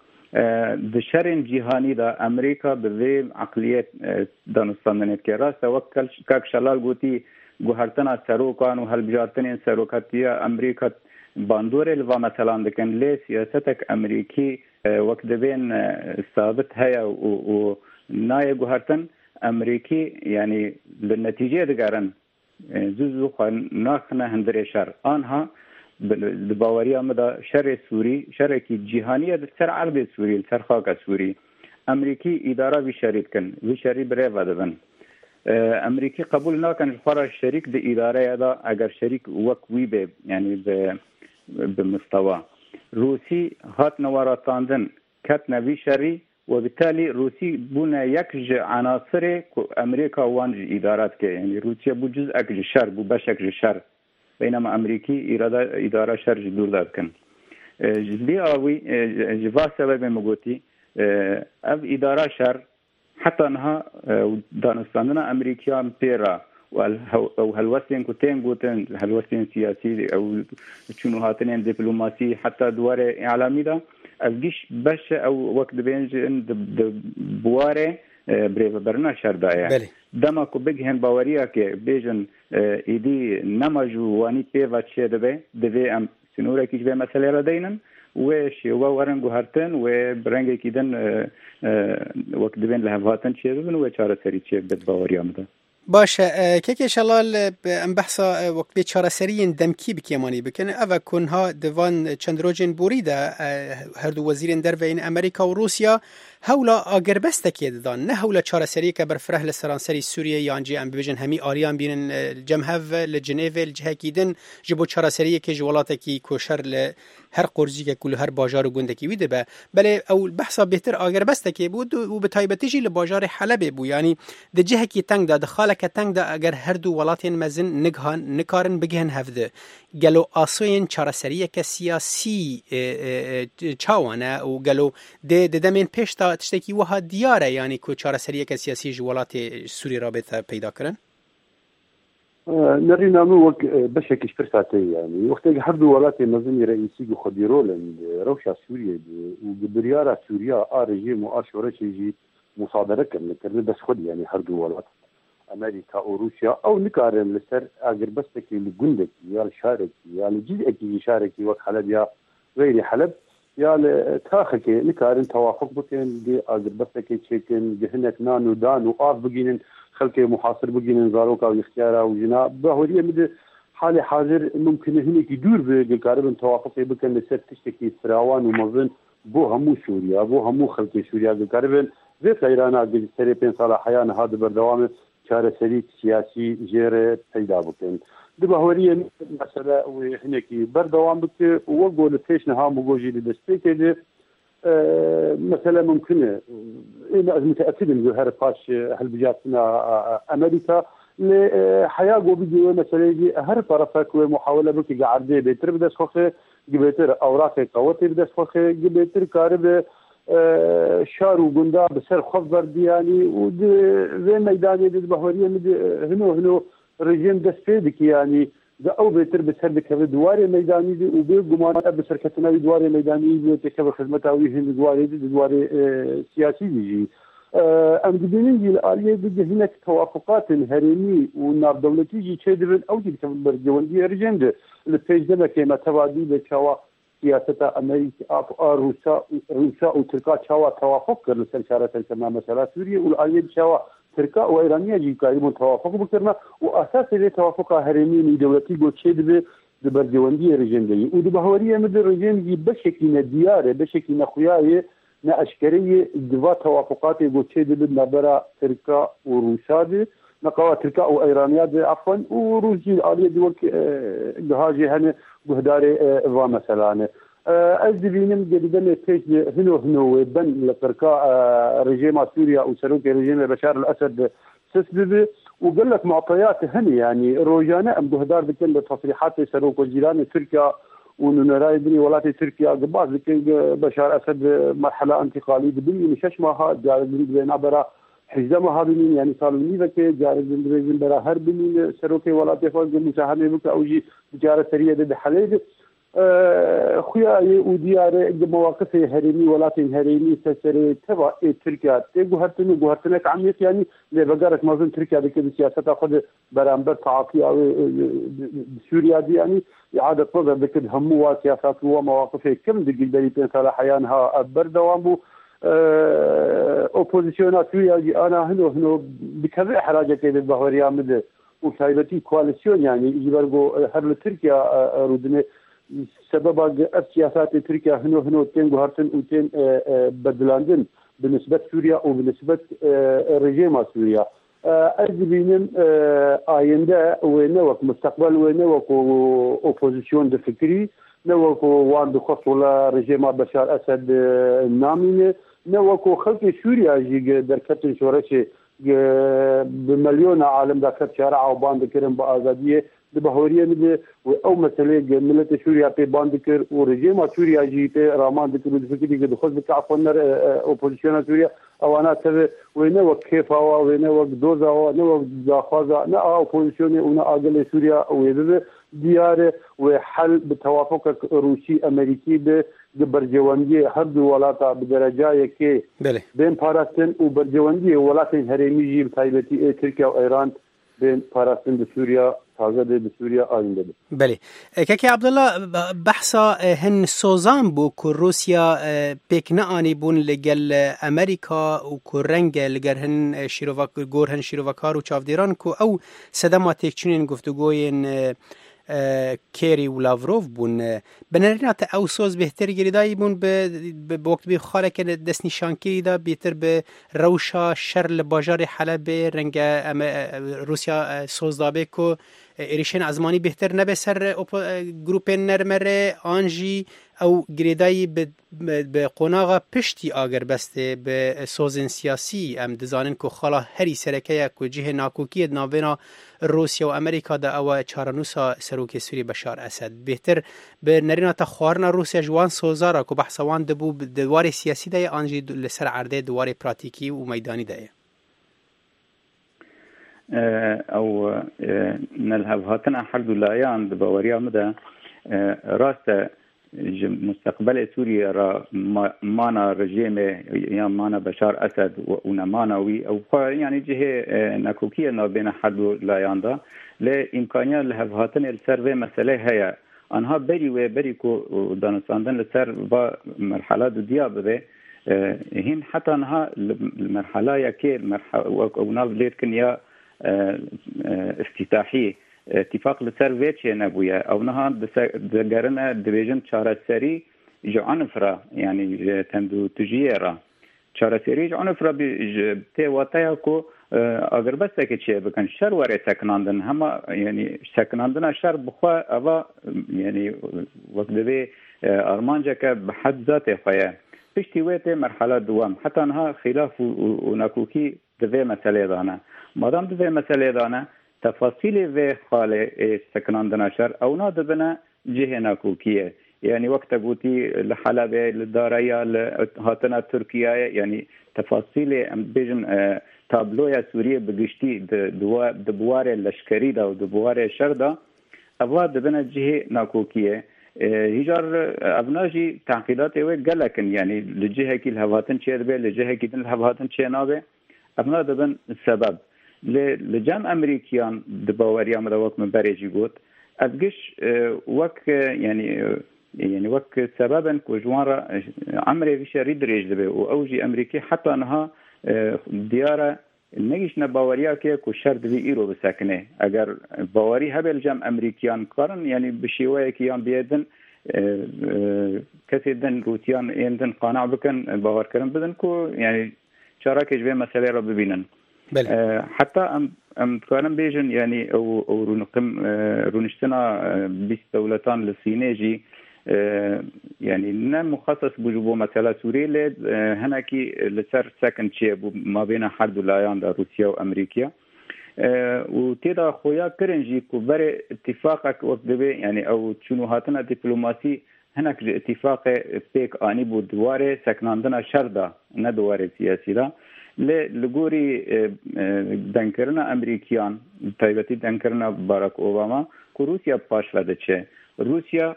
[SPEAKER 20] د شر جهانی دا امریکا به عقلیت دانستاندنیت که راست وقت کک شلال گوتی گوهرتنا سروکان و هلبجارتن سروکاتیا امریکا باندور الوا مثلا دکن لی سیاستک امریکی وقت بین ثابت هيا و نای گوهرتن امریکی یعنی بالنتیجه دگرن زوزو خان ناخنه هندره شر آنها باوریا مدا شر سوری شر کی جهانی در سر عرض سوری سر خاک سوری امریکی اداره وی شریک کن وی شری بره ودبن امریکی قبول نکن خورا شریک د اداره دا اگر شریک وک وی به یعنی به بمستوى روسي هات نوراتاندن كت نبي شري وبالتالي روسي بنا يكج عناصر امريكا وانج ادارات كه يعني روسيا بو جزء اكج شر بو بشكل شر بينما امريكي اراده اداره شر دور دكن جدي اوي جوا سبب مغوتي اب اداره شر حتى انها دانستاندنا امريكا بيرا او هلوسين كوتين غوتن هلوسين سياسي او شنو هاتنين دبلوماسي حتى دوار اعلامي دا ازجيش باش او وقت بينج د بواره بريف برنا شردايا دما کو بگهن باوريا كه بيجن ايدي نماجو واني بيوا تشه دبه دبه ام سنوره كيش به مساله را دينن وش و ورنگو هرتن و برنگ کیدن وقت بين لهواتن چه بن و چاره سری چه به باوريا مده
[SPEAKER 18] باشه که که شلال ام بحثا وقت به چاره سرین دمکی بکیمانی بکنه اوه کنها دوان چند روجین بوریده هر دو وزیرین در بین امریکا و روسیا هولا آگر بسته دادن نه هولا چاره سری که بر فرح لسرانسری سوریه یانجی ام ببیجن همی آریان بینن جمهو لجنیو لجهه کیدن جبو چاره سری که جوالاته کی کوشر ل هر قرزی که کل هر باجار و گنده کی ویده به بله اول بحثا بهتر آگر بسته که بود و به تایبتیجی لباجار حلب بود یعنی ده جهه کی تنگ ده دخاله که تنگ ده اگر هر دو ولاتین مزن نگهان نکارن بگهن هفده گلو آسوین چاره سری که سیاسی چاوانه و گلو ده دمین پیش تا تشتکی وها دیاره یعنی که چاره سری که سیاسی جوالات سوری رابطه پیدا کرن
[SPEAKER 19] نري نامو وك بشكل فرصتي يعني وقت هر دولات نظام رئيسي خديرولن روشا سوريا وبريارة سوريا ا رجيم واشوره يجي مصادره كم كرد بس خد يعني هر دولات امريكا وروسيا او نكارن لسر اگر بس كي لجندك يا الشارك يا الجزء كي شارك وقت حلب يا غير حلب يا تاخك نكارن توافق بكن دي اگر بس كي تشكن جهنك نانو دانو ار بجين خلك محاصر بجين زاروكا واختيارا وجنا بهوريه مد حال حاضر ممكن هناك يدور بقارب توافق بكن لسر تشتكي فراوان ومظن بو همو سوريا بو همو خلق سوريا بقارب في غيرانا بجسري بين صلاحيان هذا بردوام شارع سريك سياسي جير پیدا بكن دبهورية مثلا وهناك بردوام بك وقول فيش نها مجوجي لدستيك أه مثلا ممكن انا متاكد انه هذا باش هالبجاتنا امريكا لحياه بيجي مثلا هر طرفك ومحاوله بك قاعده بيتر بدس خوخه جبتر اوراق قوتي بدس خوخه جبتر كارب أه شارو غندا بسر خوف بردي يعني وزي ميدان البهوريه هنا هنا رجيم دستيك يعني ده او بيتر بسر بكبه دواري ميداني دي وبيقومان بسر كتناوي دواري ميداني دي تكبه خدمتاوي هند دواري دي دواري اه سياسي دي اه ام دبينين دي الاليه دي هناك توافقات هرمي وناب دولتي جي تشدبن او دي كبه برجوندي رجند البيج ده كما تبادي بتشوا سياسه امريكا روسا روسا وتركيا تشوا توافق لسر شارع كما مثلا سوريا والاليه تشوا تركيا وإيرانية جي قايمون توافق بكرنا وأساس التوافق هرمي دولتي بوتشيد ببرجوندية رجندية ودبهورية مدر رجندي بشكل ديارة بشكل نخوياية نأشكرية دفا توافقات بوتشيد بالنبرة تركيا وروسيا نقوى تركيا وإيرانية عفوا وروسيا الآلية دول جهاجي هن بهداري فا مثلا از دبینم جدیدن پیش هنو هنو بن لتركا رجيم سوريا وسروك رجيم بشار الاسد تسبب وقال لك معطيات هني يعني روجانا ام بهدار بكل تصريحات سروك وجيران تركيا ونراي بني ولات تركيا قباز لكن بشار اسد مرحله انتقاليه بني مشش ماها جار بين برا حزمها بني يعني صار نيفك جار بين برا هر بني سروك ولات فوز مساهمه بك او جي تجاره سريه بحليل أه خويا وديار مواقف هرمي ولكن هرمي تسري تبع تركيا تجوهرتني جوهرتنك عميق يعني لبقارة مازن تركيا بك بالسياسة تأخذ برامبر تعاطي أو سوريا دي يعني إعادة نظر بك هموا سياسات ومواقف كم دقيق بري بين صلاحيانها بردوامو أه أوبوزيسيونات سوريا أنا هنو هنو بكذا حراجة كده بهوريا مد وسايبتي كواليسيون يعني يبرقوا هر تركيا رودني سبب السياسات تركيا هنو هنو تين جوهرتن وتين بدلاندن بالنسبة سوريا وبالنسبة رجيم سوريا أجبينم آينده ونوك مستقبل ونوك أوبوزيسيون دفكري نوك وان بخص ولا رجيم بشار أسد نامينه نوك خلق سوريا جي دركتن شورشي بمليون عالم داخل شارع وباند كرم بآزادية دبهورية مده أو مسألة ملت سوريا بي باندكر ورجيم سوريا جي بي رامان دكر ودفكري قد خذ بك عفوا أوبوزيسيون سوريا أو أنا تبع وينه كيف هو وينه دوزا وينه داخازا نا أوبوزيسيون ونا أقل سوريا ويبه ديار وحل بتوافق روسي أمريكي ب برجواندی هر دو ولاتا بدرجه که بین پاراستن و برجواندی ولاتین هرمی جی بتایبتی ترکیه و ایران بین پاراستن به سوریا تازه به سوریا آینده بود.
[SPEAKER 18] بله کاکی عبدالله بحثا هن سوزان بو که روسیا پیک نانی بون لگل امریکا و که رنگ لگر هن شیروک گور هن شیروکار و چافدیران که او صدما تکچونین گفتگوین کری و لاوروف بون بنرینات او سوز بهتر گریدایی بون به وقت بی خاله که دست نشانکی دا بیتر به روشا شر لباجار حلب رنگ روسیا سوز دابه که ایریشن ازمانی بهتر نبه سر گروپ نرمره آنجی او گریدایی به قناغا پشتی آگر بسته به سوزن سیاسی ام دزانن که خالا هری سرکه که جه ناکوکی ناوینا روسیا و امریکا دا او چارنوسا سروک سوری بشار اسد بهتر به نرینا تا خوارنا روسیا جوان سوزارا که بحثوان دبو دوار سیاسی دای آنجی لسر عرده دوار پراتیکی و میدانی دای
[SPEAKER 20] او نلهب هاتنا حرد لايان بوريا مدى راست مستقبل سوريا را مانا رجيم يا مانا بشار اسد ونمانوي او يعني جهه نكوكيه ما بين حرد لايان دا لامكانيه لهب هاتن السر مساله هي انها بري وبري كو دانستاندن السر با مرحله ديا به هين حتى انها المرحله يا كي مرحله وناف ليتكن يا افتتاحية اتفاق لسر وی چه نبویه او نه دگرنه دیویژن چارەسەری جعنفرا يعني تندو تجيرا چارەسەری جعنفرا ته واتایا کو اگر بس که چه بکن شر وره سکناندن همه یعنی سکناندن شر بخوا اوا یعنی وقت دوی ارمانجا که به حد ذات خواه پشتی ویت مرحله دوام حتی انها خلاف و نکوکی دوی مسئله دانه مادام دوی مسئله دانه تفاصیل وی خاله سکناندن شر او نا دبنه جه نکوکیه يعني وقت قوتي لحلبة للدارية هاتنا تركيا يعني تفاصيل ام بيجن تابلويا سوريا بقشتي دبواري اللشكري دا ودبواري شردا أبوا دبنا جهة ناكوكية هجار أبناجي تعقيدات ايوه قلقن يعني لجهة كي الهواتن چه دبه لجهة كي دن الهواتن چه نابه أبنا دبن السبب لجام أمريكيان دبواريا مدوك من بريجي قوت أبقش وك يعني يعني وك سببا كوجوارا عمري في شريد دريج دبي واوجي امريكي حتى انها دياره نگیش نه باوریا که کو شرط وی ایرو بسکنه اگر باوری هبل جام امریکیان قرن یعنی بشیوه کیان بیدن کسی دن روتیان ایندن قانع بکن باور کردن بدن کو یعنی شراکش به مسئله را ببینن بله. حتى ام ام كانم بيجن يعني او او رونقم رونشتنا بيست دولتان للسينيجي يعني نم مخصص بجوبو مثلا سوريا ل هناكي لسر سكن شيء ما بين حرب ولايان دا روسيا وامريكا وتدا خويا كرنجي كبر اتفاقك وقت يعني او شنو هاتنا دبلوماسي هناك اتفاق بيك اني بودواره سكناندنا شردا ندواره سياسي دا لگوری دنکرنا امریکیان تایبتی دنکرنا باراک اوباما که روسیا پاش وده چه روسیا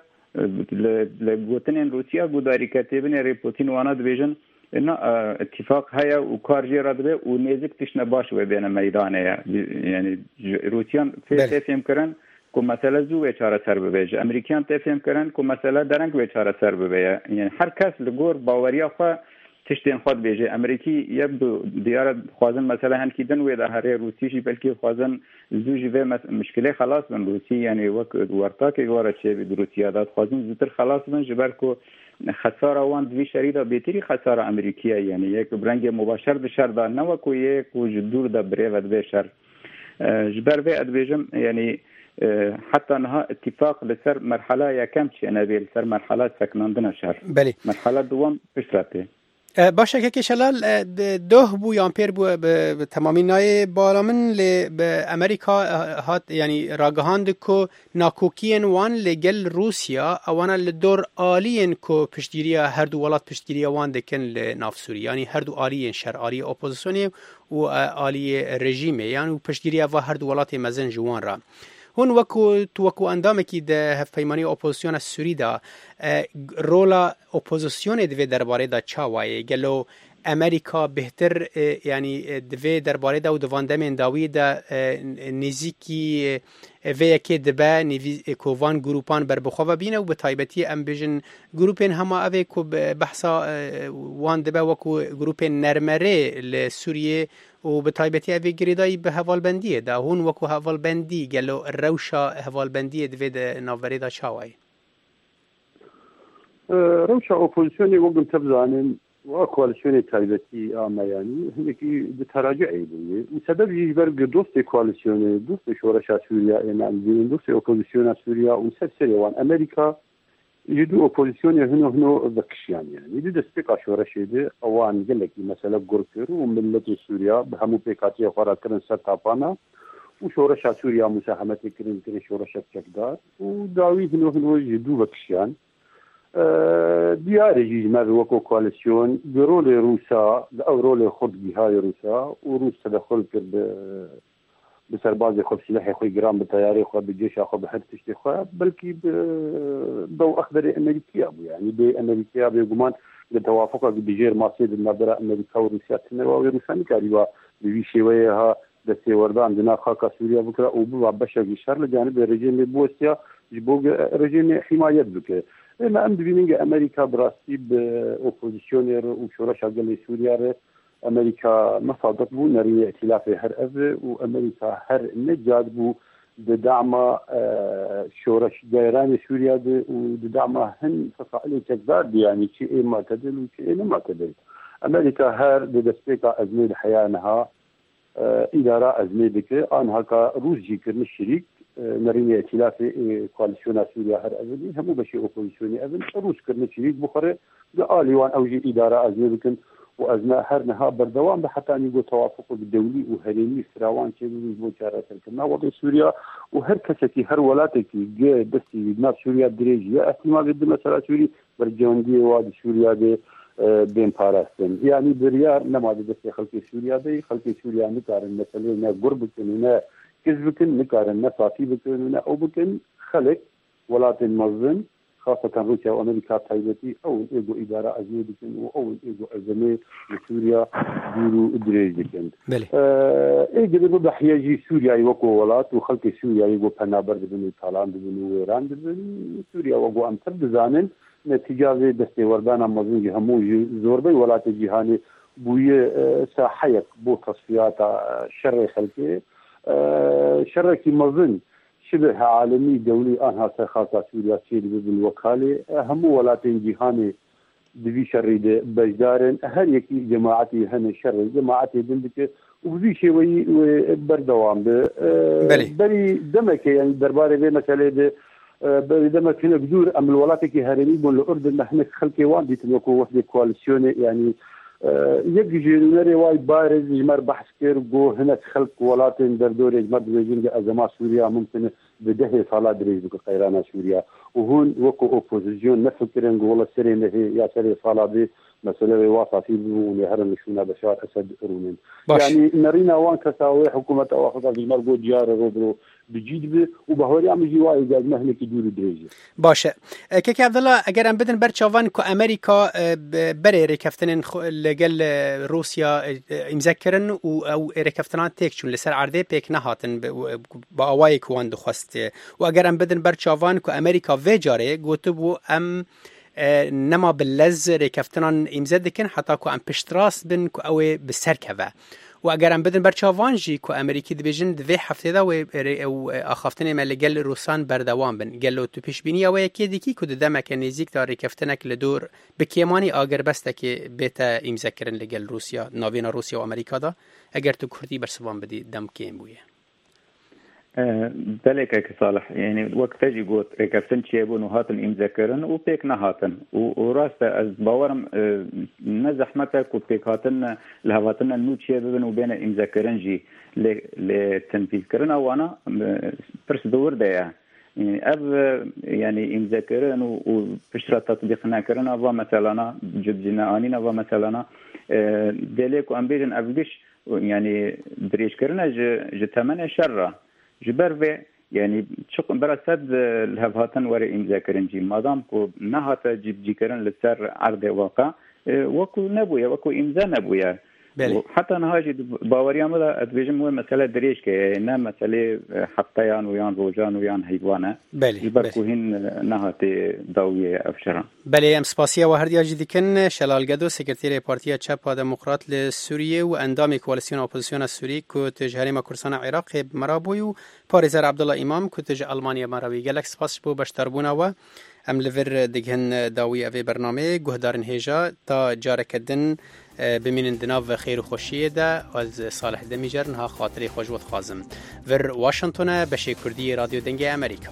[SPEAKER 20] لگوتنین روسیا گوداری کتیبین ری پوتین وانا دویژن اینا اتفاق هیا و کار جیرا دبه و نیزک تشنه باش و بین میدانه یعنی روسیان فهم کرن که مسئله زو چاره سر ببیج امریکیان تفهم کرن که مسئله درنگ و چاره سر ببیج یعنی هر کس لگور باوریا خوا تشتين خود بيجي امريكي يبدو ديار خوازن مثلا هنكي دن ودا هري روسيشي بلكي خوازن زوجي في مشكله خلاص من روسي يعني وقت ورتاك ورا شيء بروسيا دات خوازن زتر خلاص من جبركو خساره وان دوی شریده بهتری خساره امریکیه يعني یک برنگ مباشر بشر دا نو کو یک وجدور دا بريفد بشر جبر في ادبيجم يعني حتى انها اتفاق لسر مرحله يا كم شي نبيل سر مرحله سكناندنا شهر
[SPEAKER 18] بله
[SPEAKER 20] مرحله دوم بشرته
[SPEAKER 18] باشه که شلال ده بو یا امپیر بو به تمامی نای بالا من ل به امریکا هات یعنی راگهاند کو ناکوکین وان لگل روسیا اوانا لدور آلین کو پشتگیری هر دو ولات پشتگیری وان دکن لناف سوری یعنی هر دو آلین شر آلی اپوزیسیونی و آلی رژیمه یعنی پشتگیری و هر دو ولات مزن جوان را هون وکو تو وکو اندامکی ده هفپیمانی اپوزیسیون سوری دا رولا اپوزیسیون دوی درباره دا چاوایه گلو امریکا بهتر یعنی دوی درباره دا و دواندمین داوی دا نزیکی وی که دبا کووان گروپان بر بخوا بینه و به تایبتی ام بیژن گروپین همه اوی کو بحثا وان دبا وکو گروپین نرمره لسوریه و به تایبتی اوی گریدایی به حوالبندیه دا هون وکو حوالبندی گلو روشا حوالبندی دوی دا ناوری دا چاوای
[SPEAKER 19] روشا اپوزیسیونی وقم تبزانن و کوالسیون تایبتی آمیانی هنگی به تراجعی بوده و سبب یجبر دوست کوالسیون دوست شورش سوریا ایمان دوست اپوزیسیون سوریا و سر سریوان امریکا يدو اپوزيسيون هنا هنا ذكشيان يعني يدو دستيقا شورشي دي اوان قال لك مثلا غوركر وملة سوريا بهمو بيكاتي خورا كرن سرطابانا وشورشا سوريا مساهمة كرن كرن شورشا تشكدار وداوي هنا هنا يدو ذكشيان دياري جيج ماذا وكو كواليسيون برول روسا او رول خرد بهاي روسا وروس تدخل كرد بسرباز خود سلاح خوي جرام بطياري خود بالجيش خود بحد تشتي خود بلكي بضوء اخضر امريكي ابو يعني بامريكا بيقومان لتوافق بجير ماسيد النبرة امريكا وروسيا تنواوي روساني كاريوا بيشي شويها دستي وردان دنا خاكا سوريا بكره وبوا بشر شر لجانب الرجيم بوسيا جبوق رجيم حمايه بك ما ام بينج امريكا براستي باوبوزيسيونير وشورش قال سوريا امريكا مصادق بو نري ائتلاف هر اف وامريكا هر نجاد بو بدعم شورش ديران سوريا بدعم هن فصائل تكبار يعني شيء معتدل وشيء ما معتدل. أمريكا هر بدستيكا أزمة الحياة نها إدارة أزمة بك أنها كروس جيكر الشريك نرين ائتلاف كواليسيون سوريا هر أزمة هم بشي أوبوزيسيوني أزمة روس كرن الشريك بخره لآليوان أوجي إدارة أزمة بكن وأزمة هر نها بردوام حتى أن يقول توافق بالدولي وهريني فراوان شيء بوجارة الكلمة وضع سوريا وهر كسكي هر ولاتكي جاء دستي ناف سوريا دريجية احتمال قد مسألة سوري برجوندي واد سوريا دي بين باراستن يعني بريار نما دستي خلقي سوريا دي خلقي سوريا نكارن مثلا نا قرب كنونا كذبكن نكارن نصافي بكنونا أو بكن خلق ولات مظن خاصة روسيا وأمريكا تايبتي أو إيجو إدارة أزمة بكن أو إيجو أزمة لسوريا ديرو دريج بكن.
[SPEAKER 18] بله.
[SPEAKER 19] إيجو بدو ضحية سوريا يوكو ولات وخلق سوريا يوكو بنابر دبنو طالان دبنو ويران دبنو سوريا وقو أمتر دزانن نتیجه دسته وردان مزنجی همون زوربی ولات جهانی بوی ساحیت بو تصفیات شر خلقی شر کی مزن شبه عالمی دولي آنها سخاصة سوريا سير بالوكالة هم ولات جهاني دبي شر بجدارن هر يكي جماعتي هن شر جماعتي دندك وبدي شيء وي بردوام بري دمك يعني درباري بي مسألة بدما كنا بدور أم الولايات هرمي بون الأردن نحن خلقي واندي تنوكو وحدة كواليسيون يعني يجي نري واي بارز جمر بحث كير جو هنا خلق ولايات دردور جمر دوجين أزمات سوريا ممكن بدهي صلاة دريج بك قيرانا سوريا وهون وكو أوبوزيسيون نفكرن جو والله سرين هي يا سري صلاة دي مسألة واسطة في ولهرم شونا بشار أسد رونين يعني نرينا وان كساوي حكومة أواخذها جمر جو ديار روبرو بجید و بهاری هم جوایی از مهلك دور درجه
[SPEAKER 18] باشه كيكي عبد الله اگر ام بدن برچاوان کو امریکا بره رکفتن لگل روسیا امذكرن او رکفتنات تک چون لسر عرضه پک نهاتن با اوای کوان دخواست و اگر ام بدن برچاوان کو امریکا وجاره گوتبو ام نما باللز رکفتنان امزدکن حتی کو ام پشتراس بن کو او بسرکوه و اگر ام بدن برچاوان جی کو امریکی دبیجن دوی هفته دا و اخافتن ملگل روسان بردوام بن گلو تو پیش بینی و یکی دیکی کو دم کنیزیک دا رکفتنک لدور بکیمانی اگر بسته که بیتا امذکرن لگل روسیا ناوینا روسیا و امریکا دا اگر تو کردی برسوان بدی دم کیم بویه
[SPEAKER 20] ذلك كصالح يعني وقت تجي قوت ركفتن شيبون وهاتن إمذكرن وبيك نهاتن وراسته از باورم نزحمتك وبيك هاتن لهواتن النوت شيبون وبين إمذكرن جي لتنفيذ كرنا وانا برس دور ده يعني أب يعني إمذكرن وبشرة تطبيقنا كرنا ومثلا جبجنا آنينا ومثلا ذلك وأمبيجن أبديش يعني دريش كرنا ج ثمانية شرة جبر يعني شق برسد الهبهاتن وري إمذكرن جي مادام كو نهات جيب جيكرن لسر عرض واقع وكو نبويا وكو إمزا نبويا حتى نهاجي باوريا ماذا أتبجم هو مسألة دريش كي إنما مسألة حطيان ويان روجان ويان هيوانة يبركو هن نهات ضوية أفشرا
[SPEAKER 18] بله ام سپاسیا و هردیا جدیکن شلالگدو سکرتیر پارتیا چپ دموکرات لسوریه و اندام کوالسیون اپوزیسیون سوری کو تجاری ما کورسان عراق مرابوی و پارزر عبدالله امام کو تج آلمانیا مراوی گلک سپاس بو بشتربونا و ام لور دگهن داوی اوی برنامه گهدارن هیجا تا جارکدن بمینن دناو خیر و خوشیه ده از صالح دمیجر نها خاطری خوشوت خازم ور واشنطن بشه کردی رادیو دنگ امریکا.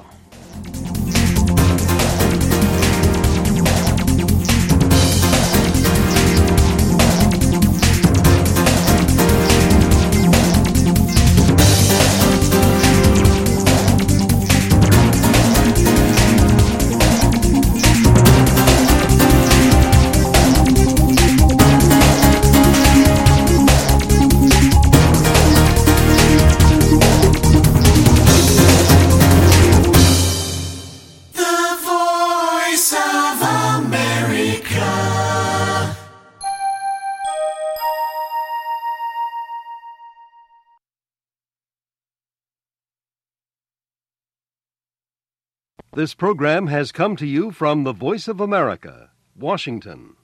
[SPEAKER 21] This program has come to you from the Voice of America, Washington.